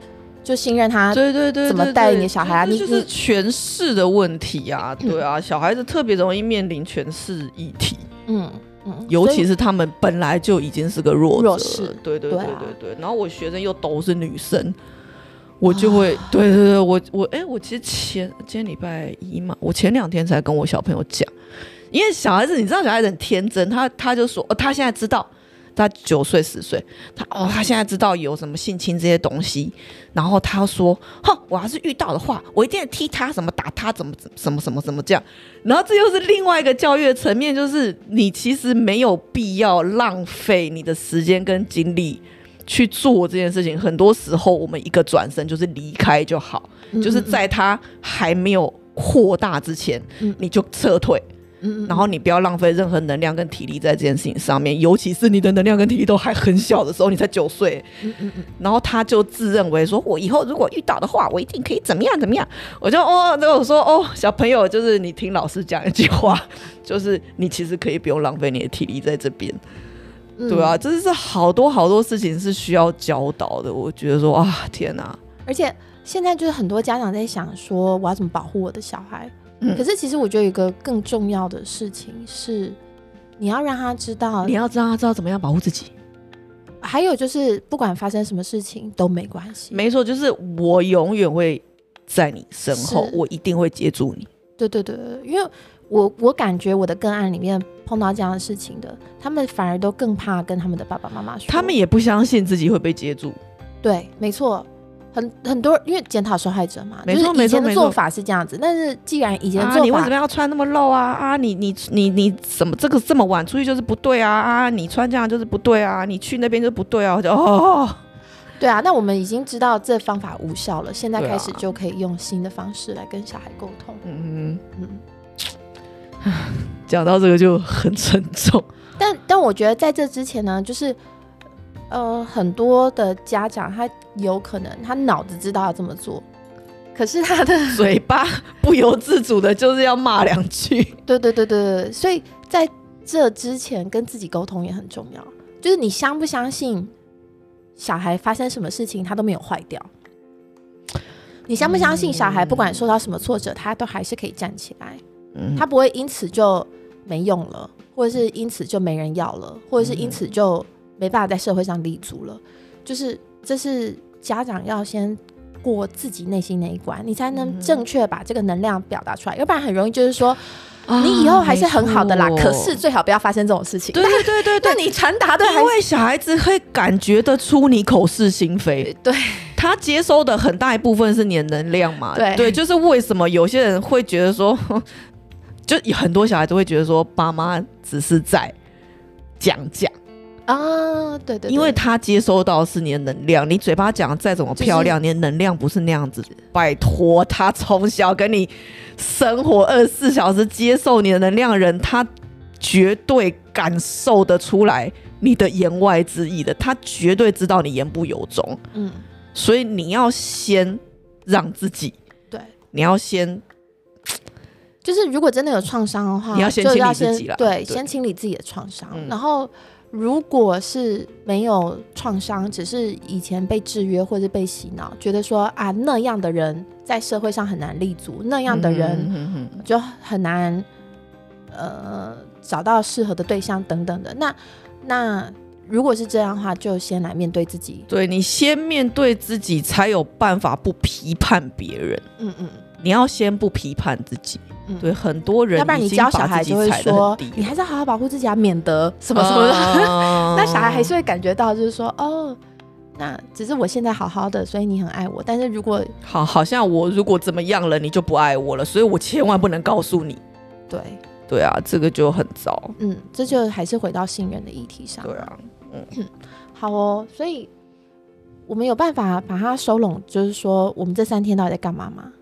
就信任他，
对对对，
怎么带你的小孩啊？
这就是权势的问题啊，对啊，小孩子特别容易面临权势议题，嗯嗯，尤其是他们本来就已经是个弱者，弱势，对对对对 对, 对。然后我学生又都是女生，我就会，啊、对对对，我我哎、欸，我其实前今天礼拜一嘛，我前两天才跟我小朋友讲，因为小孩子你知道小孩子很天真，他他就说，哦，他现在知道。他九岁十岁，他哦，他现在知道有什么性侵这些东西，然后他说，哼，我要是遇到的话，我一定踢他，什么打他，怎么什么什么什么这样。然后这又是另外一个教育的层面，就是你其实没有必要浪费你的时间跟精力去做这件事情。很多时候，我们一个转身就是离开就好，嗯嗯嗯，就是在他还没有扩大之前，嗯、你就撤退。然后你不要浪费任何能量跟体力在这件事情上面，尤其是你的能量跟体力都还很小的时候，你才九岁，嗯嗯嗯，然后他就自认为说，我以后如果遇到的话，我一定可以怎么样怎么样。我就哦，那我说哦，小朋友，就是你听老师讲一句话，就是你其实可以不用浪费你的体力在这边，嗯、对啊，这是好多好多事情是需要教导的。我觉得说啊，天哪！
而且现在就是很多家长在想说，我要怎么保护我的小孩？可是其实我觉得有一个更重要的事情是，你要让他知道，
你要让他知道怎么样保护自己。
还有就是不管发生什么事情都没关系。
没错，就是我永远会在你身后，我一定会接住你。
对对对对，因为我我感觉我的个案里面碰到这样的事情的，他们反而都更怕跟他们的爸爸妈妈说，
他们也不相信自己会被接住。
对，没错。很很多，因为检讨受害者嘛，
没错，
就是以前的做法是这样子，但是既然以前的做法，
啊、你为什么要穿那么露啊？啊，你你你你怎么这个这么晚出去就是不对啊？啊，你穿这样就是不对啊，你去那边就不对啊，我就哦，对
啊，那我们已经知道这方法无效了，现在开始就可以用新的方式来跟小孩沟通。嗯
嗯，讲到这个就很沉重，
但但我觉得在这之前呢，就是。呃，很多的家长他有可能他脑子知道要这么做，可是他的
嘴巴不由自主的就是要骂两句。
对对对对对，所以在这之前跟自己沟通也很重要，就是你相不相信小孩发生什么事情他都没有坏掉，你相不相信小孩不管受到什么挫折他都还是可以站起来，嗯、他不会因此就没用了，或者是因此就没人要了，或者是因此就没办法在社会上立足了，就是这是家长要先过自己内心那一关，你才能正确把这个能量表达出来，要不然很容易就是说、啊、你以后还是很好的啦，可是最好不要发生这种事情。
对对对对对，
那你传达的，
因为小孩子会感觉得出你口是心非，
对，
他接收的很大一部分是你的能量嘛，
对
对，就是为什么有些人会觉得说，就很多小孩子会觉得说，爸妈只是在讲讲。
啊，对 对, 对，
因为他接收到是你的能量，你嘴巴讲的再怎么漂亮、就是、你的能量不是那样子。拜托，他从小跟你生活二十四小时，接受你的能量的人，他绝对感受得出来你的言外之意的，他绝对知道你言不由衷。嗯，所以你要先让自己，
对，
你要先。
就是如果真的有创伤的话，
你要先清理自己啦，
对，先清理自己的创伤、嗯，然后。如果是没有创伤，只是以前被制约或者被洗脑，觉得说啊那样的人在社会上很难立足，那样的人就很难呃找到适合的对象等等的，那那如果是这样的话，就先来面对自己。
对，你先面对自己，才有办法不批判别人。嗯嗯，你要先不批判自己。嗯、对，很多人
要不然你教小孩就会说，你还是要好好保护自己啊，免得什么什么的。Uh... 那小孩还是会感觉到，就是说，哦，那只是我现在好好的，所以你很爱我。但是如果
好，好像我如果怎么样了，你就不爱我了，所以我千万不能告诉你。
对，
对啊，这个就很糟。
嗯，这就还是回到信任的议题上。
对啊，
嗯，好哦，所以我们有办法把它收拢，就是说，我们这三天到底在干嘛吗？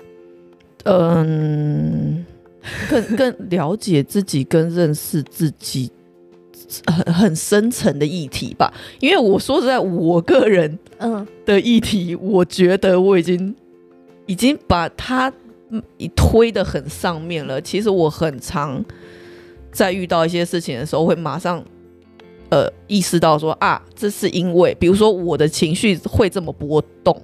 嗯，更更了解自己，跟认识自己，很很深层的议题吧。因为我说实在，我个人的议题，嗯、我觉得我已经已经把它推得很上面了。其实我很常在遇到一些事情的时候，会马上呃意识到说啊，这是因为，比如说我的情绪会这么波动，嗯。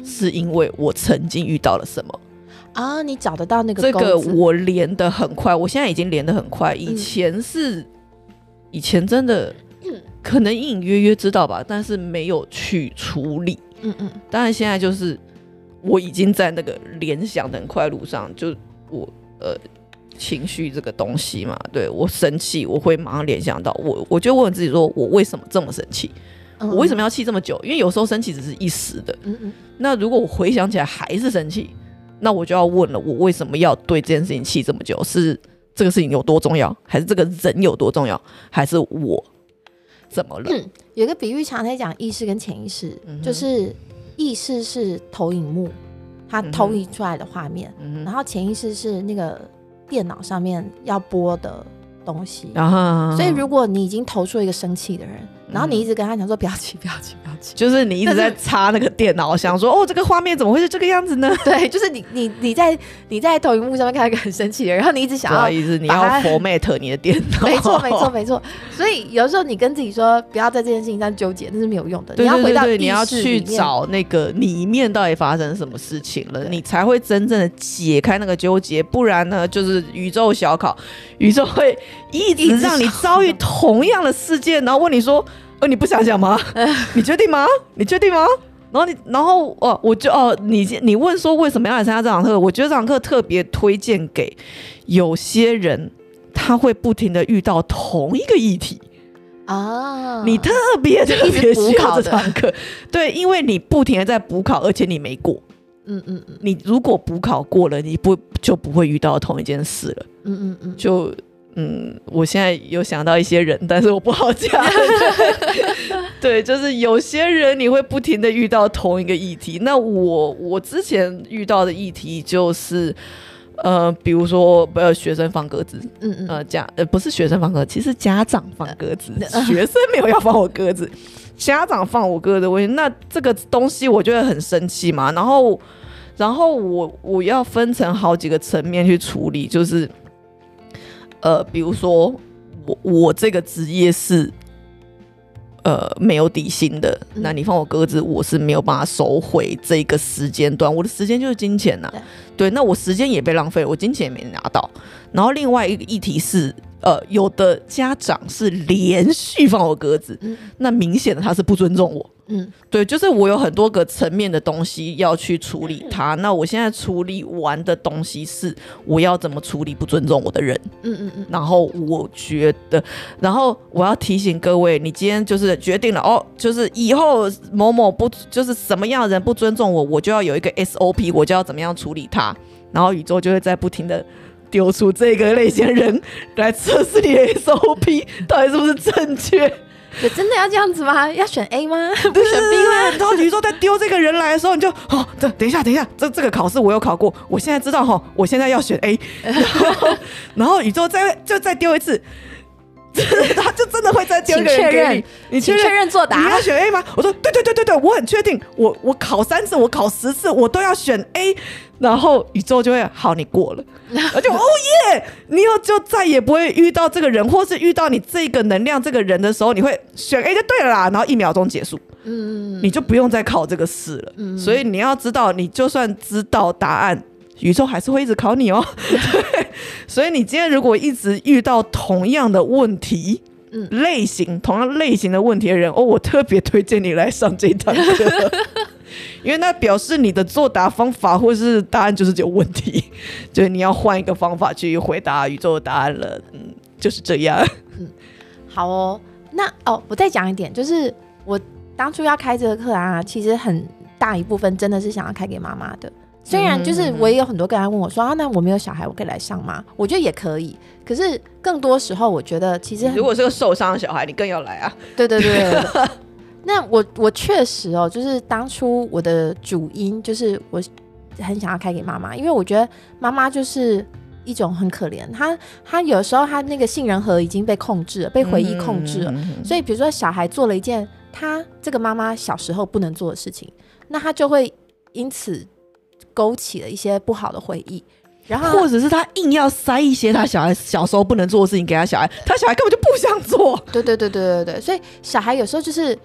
是因为我曾经遇到了什么
啊，你找得到那个
这个我连得很快，我现在已经连得很快，以前是、嗯、以前真的、嗯、可能隐隐约约知道吧，但是没有去处理。嗯嗯，当然现在就是我已经在那个联想的很快路上，就我呃情绪这个东西嘛，对，我生气我会马上联想到我，我就问自己说我为什么这么生气，嗯、我为什么要气这么久？因为有时候生气只是一时的，嗯嗯，那如果我回想起来还是生气，那我就要问了，我为什么要对这件事情气这么久？是这个事情有多重要，还是这个人有多重要，还是我怎么了？
嗯、有一个比喻常在讲意识跟潜意识，嗯、就是意识是投影幕，它投影出来的画面，嗯、然后潜意识是那个电脑上面要播的东西。啊、所以如果你已经投出一个生气的人，然后你一直跟他讲说不要气不要气不要气，
就是你一直在擦那个电脑想说哦这个画面怎么会是这个样子呢？
对，就是你你你在你在投影幕上面看到一个很生气的人，然后你一直想要
不好意思你要 format 你的电脑。
没错没错没错，所以有时候你跟自己说不要在这件事情上纠结，那是没有用的。
对对对对，
你要回到意识里面，
你要去找那个里面到底发生什么事情了，你才会真正的解开那个纠结。不然呢就是宇宙小考，宇宙会一直让你遭遇同样的事件，然后问你说哦，你不想想吗？你确定吗？你确定吗？然后你，然后哦，我就哦，你你问说为什么要来参加这堂课？我觉得这堂课特别推荐给有些人，他会不停的遇到同一个议题啊，你特别特别需要这堂课，对，因为你不停的在补考，而且你没过。嗯嗯嗯，你如果补考过了，你不就不会遇到同一件事了。嗯嗯嗯，就。嗯，我现在有想到一些人，但是我不好讲。对，就是有些人你会不停的遇到同一个议题。那我我之前遇到的议题就是，呃，比如说呃学生放鸽子，嗯嗯，呃家呃不是学生放鸽子，其实家长放鸽子，学生没有要放我鸽子，家长放我鸽子，我那这个东西我就会很生气嘛。然后然后我我要分成好几个层面去处理，就是。呃，比如说我我这个职业是呃没有底薪的，嗯、那你放我鸽子，我是没有办法收回这个时间段，我的时间就是金钱呐、啊，对，那我时间也被浪费了，我金钱也没拿到。然后另外一个议题是，呃，有的家长是连续放我鸽子，嗯、那明显的他是不尊重我。嗯，对，就是我有很多个层面的东西要去处理它。那我现在处理完的东西是我要怎么处理不尊重我的人。嗯嗯嗯。然后我觉得，然后我要提醒各位，你今天就是决定了哦，就是以后某某不就是什么样的人不尊重我，我就要有一个 S O P， 我就要怎么样处理它。然后宇宙就会在不停的丢出这个类型的人来测试你的 S O P 到底是不是正确。
有真的要这样子吗？要选 A 吗？不选 B 吗？
然后宇宙在丢这个人来的时候，你就哦，等等一下，等一下，这这个考试我有考过，我现在知道哈，我现在要选 A， 然后, 然后宇宙再就再丢一次，他就真的会再丢一个人给你，你
确认作答，
你要选 A 吗？我说对对对对对，我很确定，我我考三次，我考十次，我都要选 A， 然后宇宙就会好，你过了，而且哦耶，你以后就再也不会遇到这个人，或是遇到你这个能量这个人的时候，你会选 A 就对了啦，然后一秒钟结束，嗯，你就不用再考这个试了，嗯，所以你要知道，你就算知道答案。宇宙还是会一直考你哦，对，所以你今天如果一直遇到同样的问题、嗯、类型同样类型的问题的人，哦，我特别推荐你来上这堂课，因为那表示你的作答方法或是答案就是有问题，就是你要换一个方法去回答宇宙的答案了，嗯，就是这样。
嗯，好哦，那哦，我再讲一点，就是我当初要开这个课啊，其实很大一部分真的是想要开给妈妈的。虽然就是我也有很多个人问我说、啊、那我没有小孩我可以来上吗？我觉得也可以，可是更多时候我觉得其实
如果是个受伤的小孩你更要来啊。
对对对 对, 对那我我确实哦，就是当初我的主因就是我很想要开给妈妈，因为我觉得妈妈就是一种很可怜，她她有时候她那个杏仁核已经被控制了，被回忆控制了、嗯、所以比如说小孩做了一件她这个妈妈小时候不能做的事情，那她就会因此勾起了一些不好的回忆，然后
或者是他硬要塞一些他小孩小时候不能做的事情给他小孩，他小孩根本就不想做。
对对对对对对，所以小孩有时候就是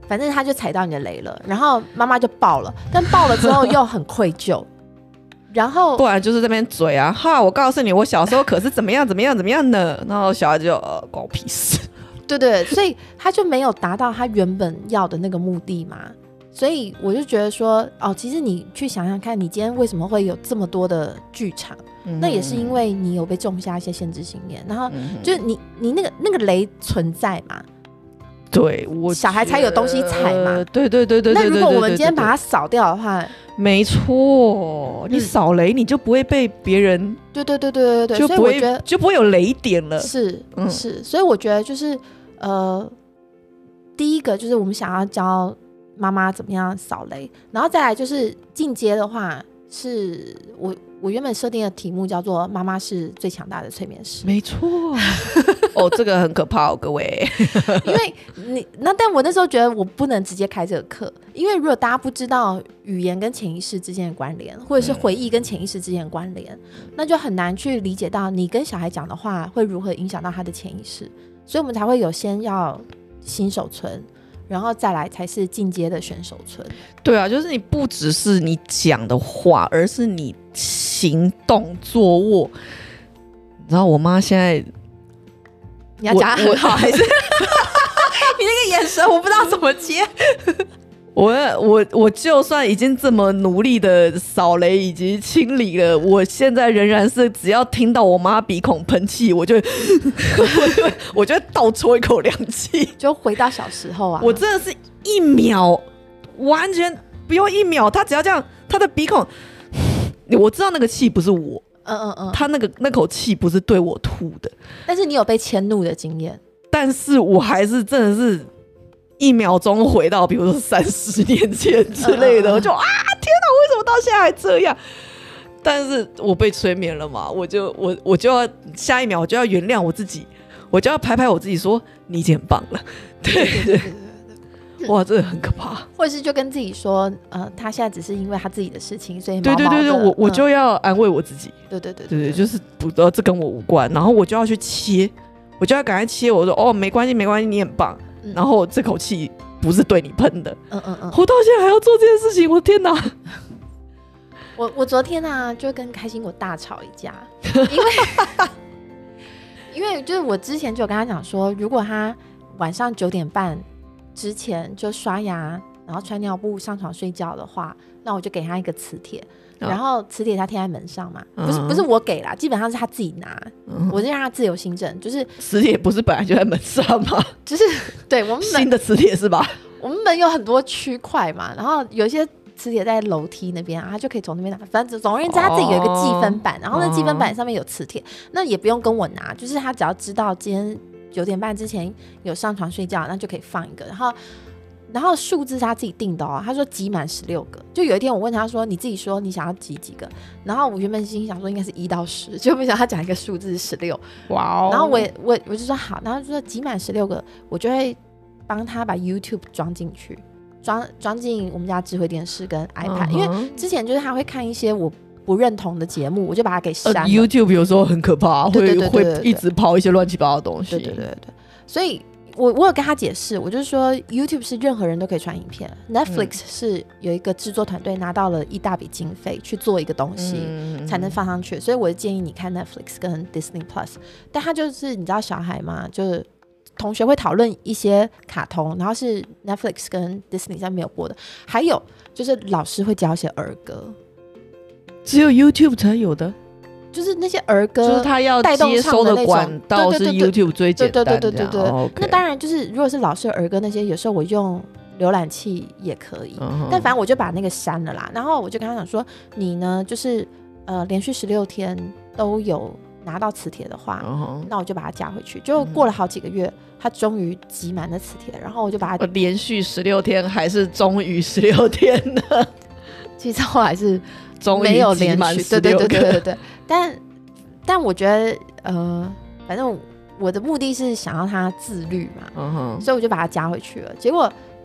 反正他就踩到你的雷了，然后妈妈就爆了，但爆了之后又很愧疚，然后
不然就是这边嘴啊，哈，我告诉你，我小时候可是怎么样怎么样怎么样呢？然后小孩就呃关我屁事。
对对，所以他就没有达到他原本要的那个目的嘛。所以我就觉得说，哦，其实你去想想看，你今天为什么会有这么多的剧场？嗯、那也是因为你有被种下一些限制信念，然后就是你你那个那个雷存在嘛。
对，我
小孩才有东西踩嘛。
对对对对对。
那如果我们今天把它扫掉的话，
没错，你扫雷你就不会被别人。
对对对对对对，
就不会，所以我觉得就不会有雷点了。
是、嗯、是，所以我觉得就是呃，第一个就是我们想要教妈妈怎么样扫雷，然后再来就是进阶的话，是我我原本设定的题目叫做“妈妈是最强大的催眠师”。
没错。哦，这个很可怕哦，各位。
因为你那，但我那时候觉得我不能直接开这个课，因为如果大家不知道语言跟潜意识之间的关联，或者是回忆跟潜意识之间的关联，嗯、那就很难去理解到你跟小孩讲的话会如何影响到他的潜意识，所以我们才会有先要新手村，然后再来才是进阶的选手村。
对啊，就是你不只是你讲的话，而是你行动坐卧。你知道我妈现在。
你要讲很好还是？你那个眼神我不知道怎么接。
我我我就算已经这么努力的扫雷以及清理了，我现在仍然是只要听到我妈鼻孔喷气，我就我就我就倒抽一口凉气，
就回到小时候啊！
我真的是一秒，完全不用一秒，她只要这样，她的鼻孔，我知道那个气不是我。嗯嗯嗯，他那个那口气不是对我吐的，
但是你有被迁怒的经验，
但是我还是真的是一秒钟回到，比如说三十年前之类的，嗯嗯嗯我就啊天哪，为什么到现在还这样？但是我被催眠了嘛，我就我我就要下一秒我就要原谅我自己，我就要拍拍我自己说你已经很棒了，对对 对, 对, 对, 对，哇，真的很可怕。
或者是就跟自己说，呃，他现在只是因为他自己的事情，所以毛
毛的对对对对，我我就要安慰我自己。
对对对
对, 对对，就是不，这跟我无关。然后我就要去切，我就要赶快切。我说哦，没关系没关系，你很棒。嗯、然后这口气不是对你喷的。嗯嗯嗯。我到现在还要做这件事情，我的天哪！
我我昨天啊，就跟开心果大吵一架，因为因为就是我之前就有跟他讲说，如果他晚上九点半之前就刷牙，然后穿尿布上床睡觉的话，那我就给他一个磁铁，哦、然后磁铁他贴在门上嘛，嗯、不是不是我给啦，基本上是他自己拿，嗯、我就让他自由行政，就是
磁铁不是本来就在门上吗？
就是对我们
新的磁铁是吧？
我们门有很多区块嘛，然后有一些磁铁在楼梯那边啊，他就可以从那边拿。反正总而言之，他自己有一个记分板，哦、然后那记分板上面有磁铁，那也不用跟我拿，就是他只要知道今天九点半之前有上床睡觉，那就可以放一个。然后，然后数字是他自己定的哦。他说集满十六个。就有一天我问他说：“你自己说你想要集几个？”然后我原本心想说应该是一到十，就没想到他讲一个数字是十六。哇哦！然后我也我我就说好，然后就说集满十六个，我就会帮他把 YouTube 装进去，装装进我们家智慧电视跟 iPad，、uh-huh. 因为之前就是他会看一些我不认同的节目，我就把它给删了。uh,
YouTube 有时候很可怕，
对对对对对对
会会一直跑一些乱七八糟的东西。
对对对对对，所以我我有跟他解释，我就是说 YouTube 是任何人都可以传影片， Netflix 是有一个制作团队拿到了一大笔经费去做一个东西、嗯、才能放上去，所以我建议你看 Netflix 跟 Disney Plus。 但他就是你知道小孩嘛，就是同学会讨论一些卡通，然后是 Netflix 跟 Disney 上没有播的，还有就是老师会教一些儿歌，
只有 YouTube 才有的，
就是那些儿歌，
就是他要接收的管道是 YouTube 最简单的。对对对对对对、哦 okay、
那当然就是如果是老师的儿歌那些，有时候我用浏览器也可以、uh-huh. 但反正我就把那个删了啦。然后我就跟他讲说，你呢就是呃连续十六天都有拿到磁铁的话、uh-huh. 那我就把它加回去。就过了好几个月、嗯、他终于集满了磁铁，然后我就把它
连续十六天还是终于十六天呢？
其实后来是没有连续，对对对对对对。但但我觉得呃，反正我的目的是想要他自律嘛， uh-huh. 所以我就把它加回去了。结果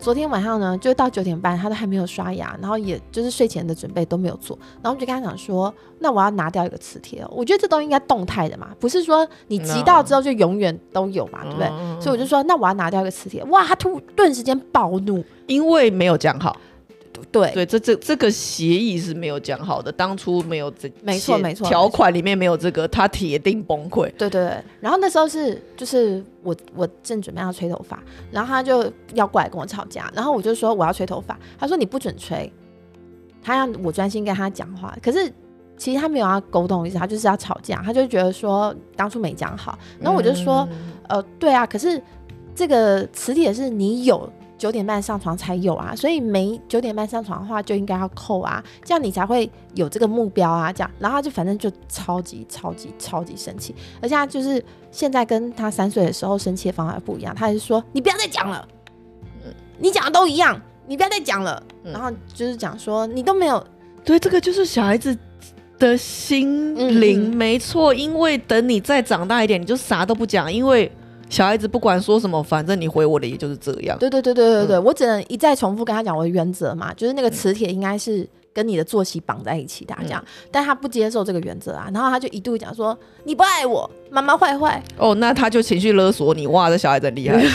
昨天晚上呢，就到九点半，他都还没有刷牙，然后也就是睡前的准备都没有做，然后我就跟他讲说，那我要拿掉一个磁铁，我觉得这都应该动态的嘛，不是说你急到之后就永远都有嘛， no. 对不对？ 嗯、所以我就说，那我要拿掉一个磁铁，哇，他突顿时间暴怒，
因为没有讲好。
对
对，这这这个协议是没有讲好的，当初没有这
没错没错
条款里面没有这个，他铁定崩溃。
对对对，然后那时候是就是我我正准备要吹头发，然后他就要过来跟我吵架，然后我就说我要吹头发，他说你不准吹，他让我专心跟他讲话，可是其实他没有要沟通的意思，他就是要吵架，他就觉得说当初没讲好，然后我就说、嗯、呃对啊，可是这个磁铁是你有九点半上床才有啊，所以没九点半上床的话就应该要扣啊，这样你才会有这个目标啊，这样，然后他就反正就超级超级超级生气，而且他就是现在跟他三岁的时候生气的方法不一样，他还是说你不要再讲了，你讲的都一样，你不要再讲了、嗯、然后就是讲说你都没有，
对，这个就是小孩子的心灵、嗯、没错，因为等你再长大一点你就啥都不讲，因为小孩子不管说什么，反正你回我的也就是这样。
对对对对对对、嗯，我只能一再重复跟他讲我的原则嘛，就是那个磁铁应该是跟你的作息绑在一起的、啊、这样、嗯，但他不接受这个原则啊，然后他就一度讲说你不爱我，妈妈坏坏。
哦，那他就情绪勒索你，哇，这小孩子很厉害。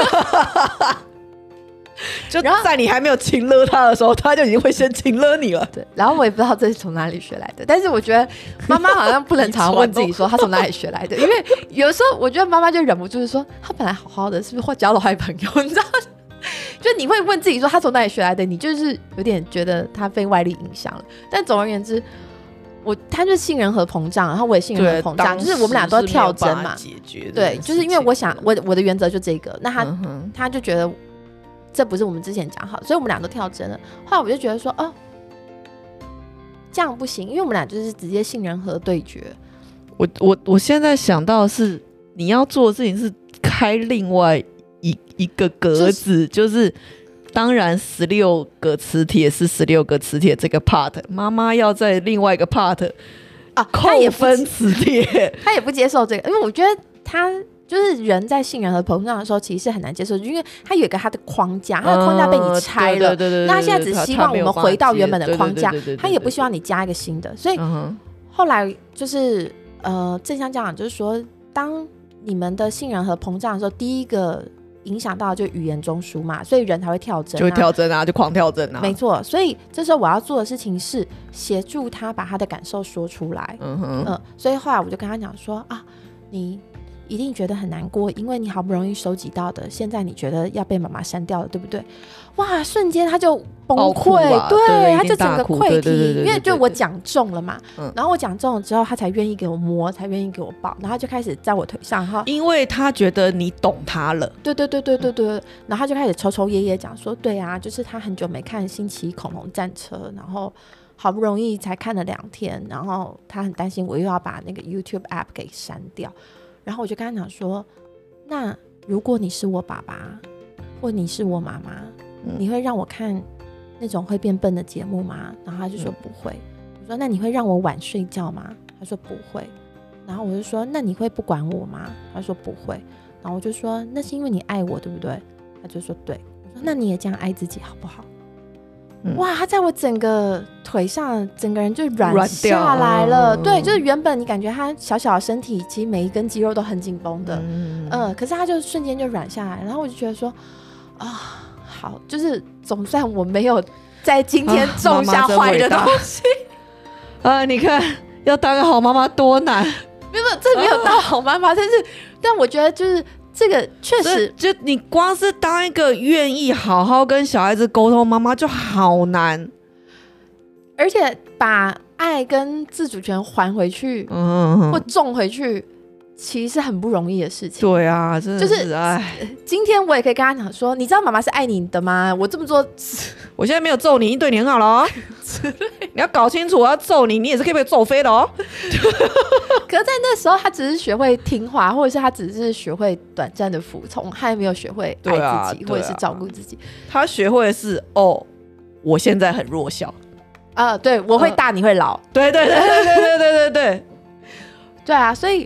就在你还没有情勒他的时候，他就已经会先情勒你了。
对，然后我也不知道这是从哪里学来的，但是我觉得妈妈好像不能常问自己说他从哪里学来的，因为有时候我觉得妈妈就忍不住说他本来好好的，是不是交了坏朋友？你知道，就你会问自己说他从哪里学来的，你就是有点觉得他被外力影响了。但总而言之，我他就是杏仁核膨胀，然后我也杏仁核膨胀，就是我们俩都跳针嘛。对，就是因为我想我我的原则就这个，那他、嗯、他就觉得。这不是我们之前讲好，所以我们俩都跳针了。后来我就觉得说，哦，这样不行，因为我们俩就是直接杏仁核对决。
我我我现在想到的是，你要做的事情是开另外一一个格子，就是、就是、当然十六个磁铁是十六个磁铁这个 part， 妈妈要在另外一个 part 啊扣分磁铁，
他也不接受这个，因为我觉得他。就是人在杏仁核膨胀的时候其实是很难接受，因为他有一个他的框架，他的框架被你拆了、嗯、对对对对，那他现在只希望我们回到原本的框架，他也不希望你加一个新的，所以后来就是呃正向家长就是说，当你们的杏仁核膨胀的时候，第一个影响到的就是语言中枢嘛，所以人才会跳针、啊、
就会跳针啊，就狂跳针啊，
没错。所以这时候我要做的事情是协助他把他的感受说出来，嗯哼、呃、所以后来我就跟他讲说啊，你一定觉得很难过，因为你好不容易收集到的，现在你觉得要被妈妈删掉了，对不对？哇，瞬间他就崩溃、啊、对, 对他就整个溃堤，因为就我讲中了嘛、嗯、然后我讲中了之后他才愿意给我摸，才愿意给我抱，然后他就开始在我腿上，
因为他觉得你懂他了，
对对对对对对、嗯、然后他就开始抽抽噎噎讲说，对啊，就是他很久没看星期恐龙战车，然后好不容易才看了两天，然后他很担心我又要把那个 YouTube app 给删掉。然后我就跟他讲说，那如果你是我爸爸或你是我妈妈、嗯、你会让我看那种会变笨的节目吗？然后他就说不会、嗯、我说那你会让我晚睡觉吗？他说不会。然后我就说那你会不管我吗？他说不会。然后我就说那是因为你爱我对不对？他就说对。我说那你也这样爱自己好不好？嗯、哇，他在我整个腿上整个人就软下来了、嗯、对，就是原本你感觉他小小的身体其实每一根肌肉都很紧绷的，嗯, 嗯可是他就瞬间就软下来，然后我就觉得说啊，好，就是总算我没有在今天种下坏的东西
啊, 啊你看要当个好妈妈多难，
没有这没有当好妈妈、啊、但是但我觉得就是这个确实，
就你光是当一个愿意好好跟小孩子沟通妈妈就好难，
而且把爱跟自主权还回去、嗯、或种回去其实是很不容易的事情。
对啊，真的是，就是
今天我也可以跟他讲说，你知道妈妈是爱你的吗？我这么做，
我现在没有揍你，已经对你很好了哦你要搞清楚，我要揍你，你也是可以被揍飞的哦
可是在那时候他只是学会听话，或者是他只是学会短暂的服从，他还没有学会爱自己、啊啊、或者是照顾自己。
他学会的是哦，我现在很弱小
啊、呃，对，我会大、呃、你会老，
对对对对对对对对对
对啊，所以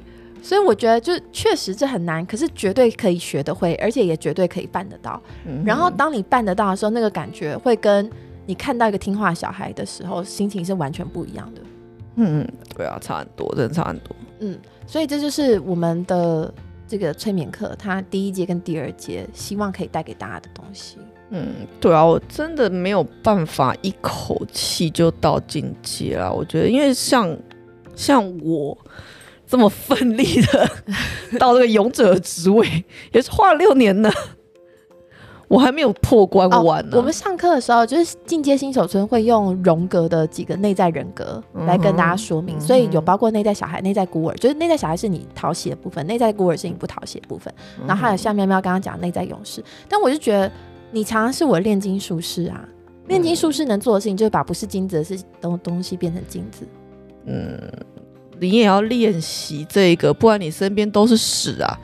所以我觉得就确实这很难，可是绝对可以学得会，而且也绝对可以办得到、嗯、然后当你办得到的时候，那个感觉会跟你看到一个听话小孩的时候心情是完全不一样的。
嗯，对啊，差很多，真的差很多。
嗯，所以这就是我们的这个催眠课，它第一阶跟第二阶希望可以带给大家的东西。
嗯，对啊，我真的没有办法一口气就到境界啦。我觉得，因为像像我这么奋力的到这个勇者的职位，也是花了六年呢。我还没有破关完呢、啊
哦。我们上课的时候，就是进阶新手村会用荣格的几个内在人格来跟大家说明，嗯、所以有包括内在小孩、内在孤儿，就是内在小孩是你讨喜的部分，内在孤儿是你不讨喜的部分。嗯、然后还有像喵喵刚刚讲内在勇士，但我就觉得你常常是我的炼金术士啊，炼金术士能做的事情就是把不是金子的事东东西变成金子。
嗯，你也要练习这个，不然你身边都是屎啊。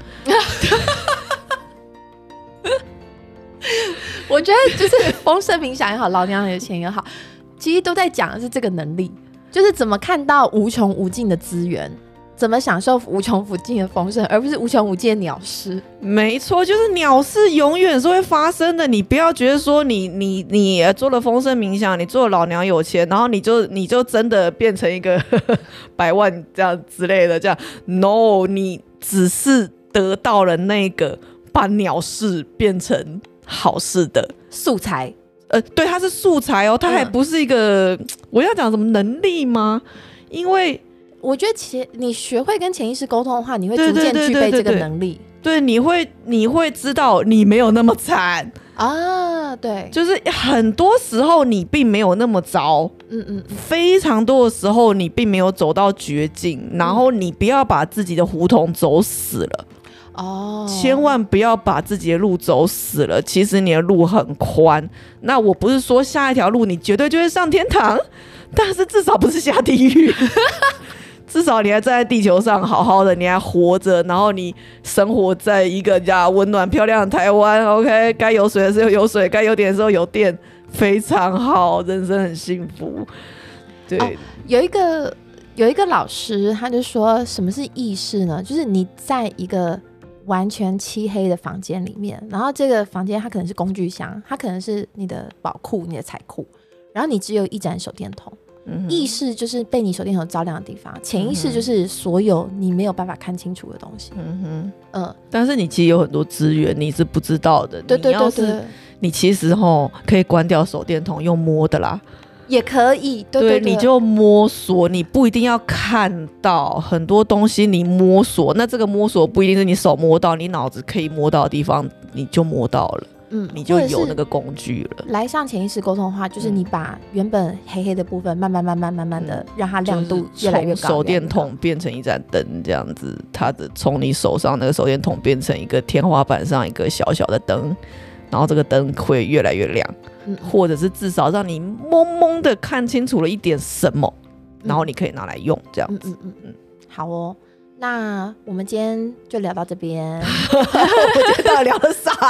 我觉得就是丰盛冥想也好，老娘有钱也好，其实都在讲的是这个能力，就是怎么看到无穷无尽的资源，怎么享受无穷无尽的丰盛，而不是无穷无尽的鸟事。
没错，就是鸟事永远是会发生的。你不要觉得说你你你做了丰盛冥想，你做了老娘有钱，然后你就你就真的变成一个呵呵百万这样之类的，这样 no， 你只是得到了那个把鸟事变成好事的
素材。
呃，对，它是素材哦，它还不是一个、嗯、我要讲什么能力吗？因为
我觉得其你学会跟潜意识沟通的话，你会逐渐具备这个能力。
对，你会你会知道你没有那么惨
啊，对，
就是很多时候你并没有那么糟，嗯嗯，非常多的时候你并没有走到绝境，嗯、然后你不要把自己的胡同走死了。哦，千万不要把自己的路走死了，其实你的路很宽。那我不是说下一条路你绝对就会上天堂，但是至少不是下地狱。至少你还站在地球上好好的，你还活着，然后你生活在一个家温暖漂亮的台湾 OK， 该有水的时候有水，该有电的时候有电，非常好，人生很幸福。对、哦、
有一个有一个老师他就说什么是意识呢，就是你在一个完全漆黑的房间里面，然后这个房间它可能是工具箱，它可能是你的宝库你的财库，然后你只有一盏手电筒。嗯、意识就是被你手电筒照亮的地方，潜意识就是所有你没有办法看清楚的东西。嗯哼，
嗯，但是你其实有很多资源你是不知道的。
对对对对，
你, 你其实齁可以关掉手电筒用摸的啦，
也可以。对对 对,
对，你就摸索，你不一定要看到很多东西，你摸索，那这个摸索不一定是你手摸到，你脑子可以摸到的地方你就摸到了。嗯，你就有那个工具了。
来上潜意识沟通的话，就是你把原本黑黑的部分慢慢慢慢慢慢的让它亮度越来越高，
从手电筒变成一盏灯这样子，它的从你手上那个手电筒变成一个天花板上一个小小的灯，然后这个灯会越来越亮，嗯、或者是至少让你蒙蒙的看清楚了一点什么，然后你可以拿来用这样子。嗯嗯嗯嗯，
好哦。那我们今天就聊到这边。
我觉得到底聊了啥？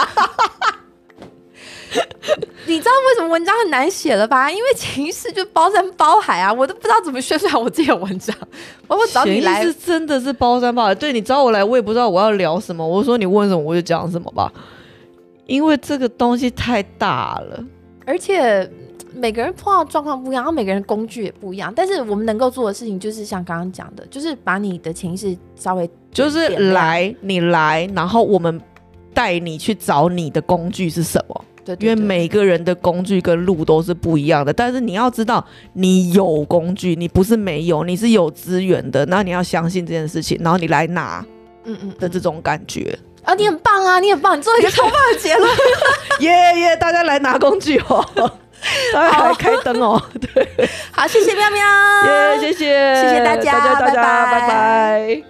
你知道为什么文章很难写了吧？因为潜意识就包山包海啊，我都不知道怎么宣传我自己的文章。包括找你来，
潜意识真的是包山包海。对，你找我来，我也不知道我要聊什么。我说你问什么我就讲什么吧，因为这个东西太大了，
而且每个人碰到状况不一样，然后每个人工具也不一样。但是我们能够做的事情就是像刚刚讲的，就是把你的潜意识稍微
就是来，你来，然后我们带你去找你的工具是什么。对对对，因为每个人的工具跟路都是不一样的，但是你要知道你有工具，你不是没有，你是有资源的，然后你要相信这件事情，然后你来拿嗯嗯的这种感觉。
啊，你很棒啊，你很棒，你做了一个超棒的结论。
耶耶，大家来拿工具哦，大家来开灯哦。对，
好，谢谢喵喵，
耶，谢谢，
谢谢大家，
大家大家，
拜拜。
拜拜。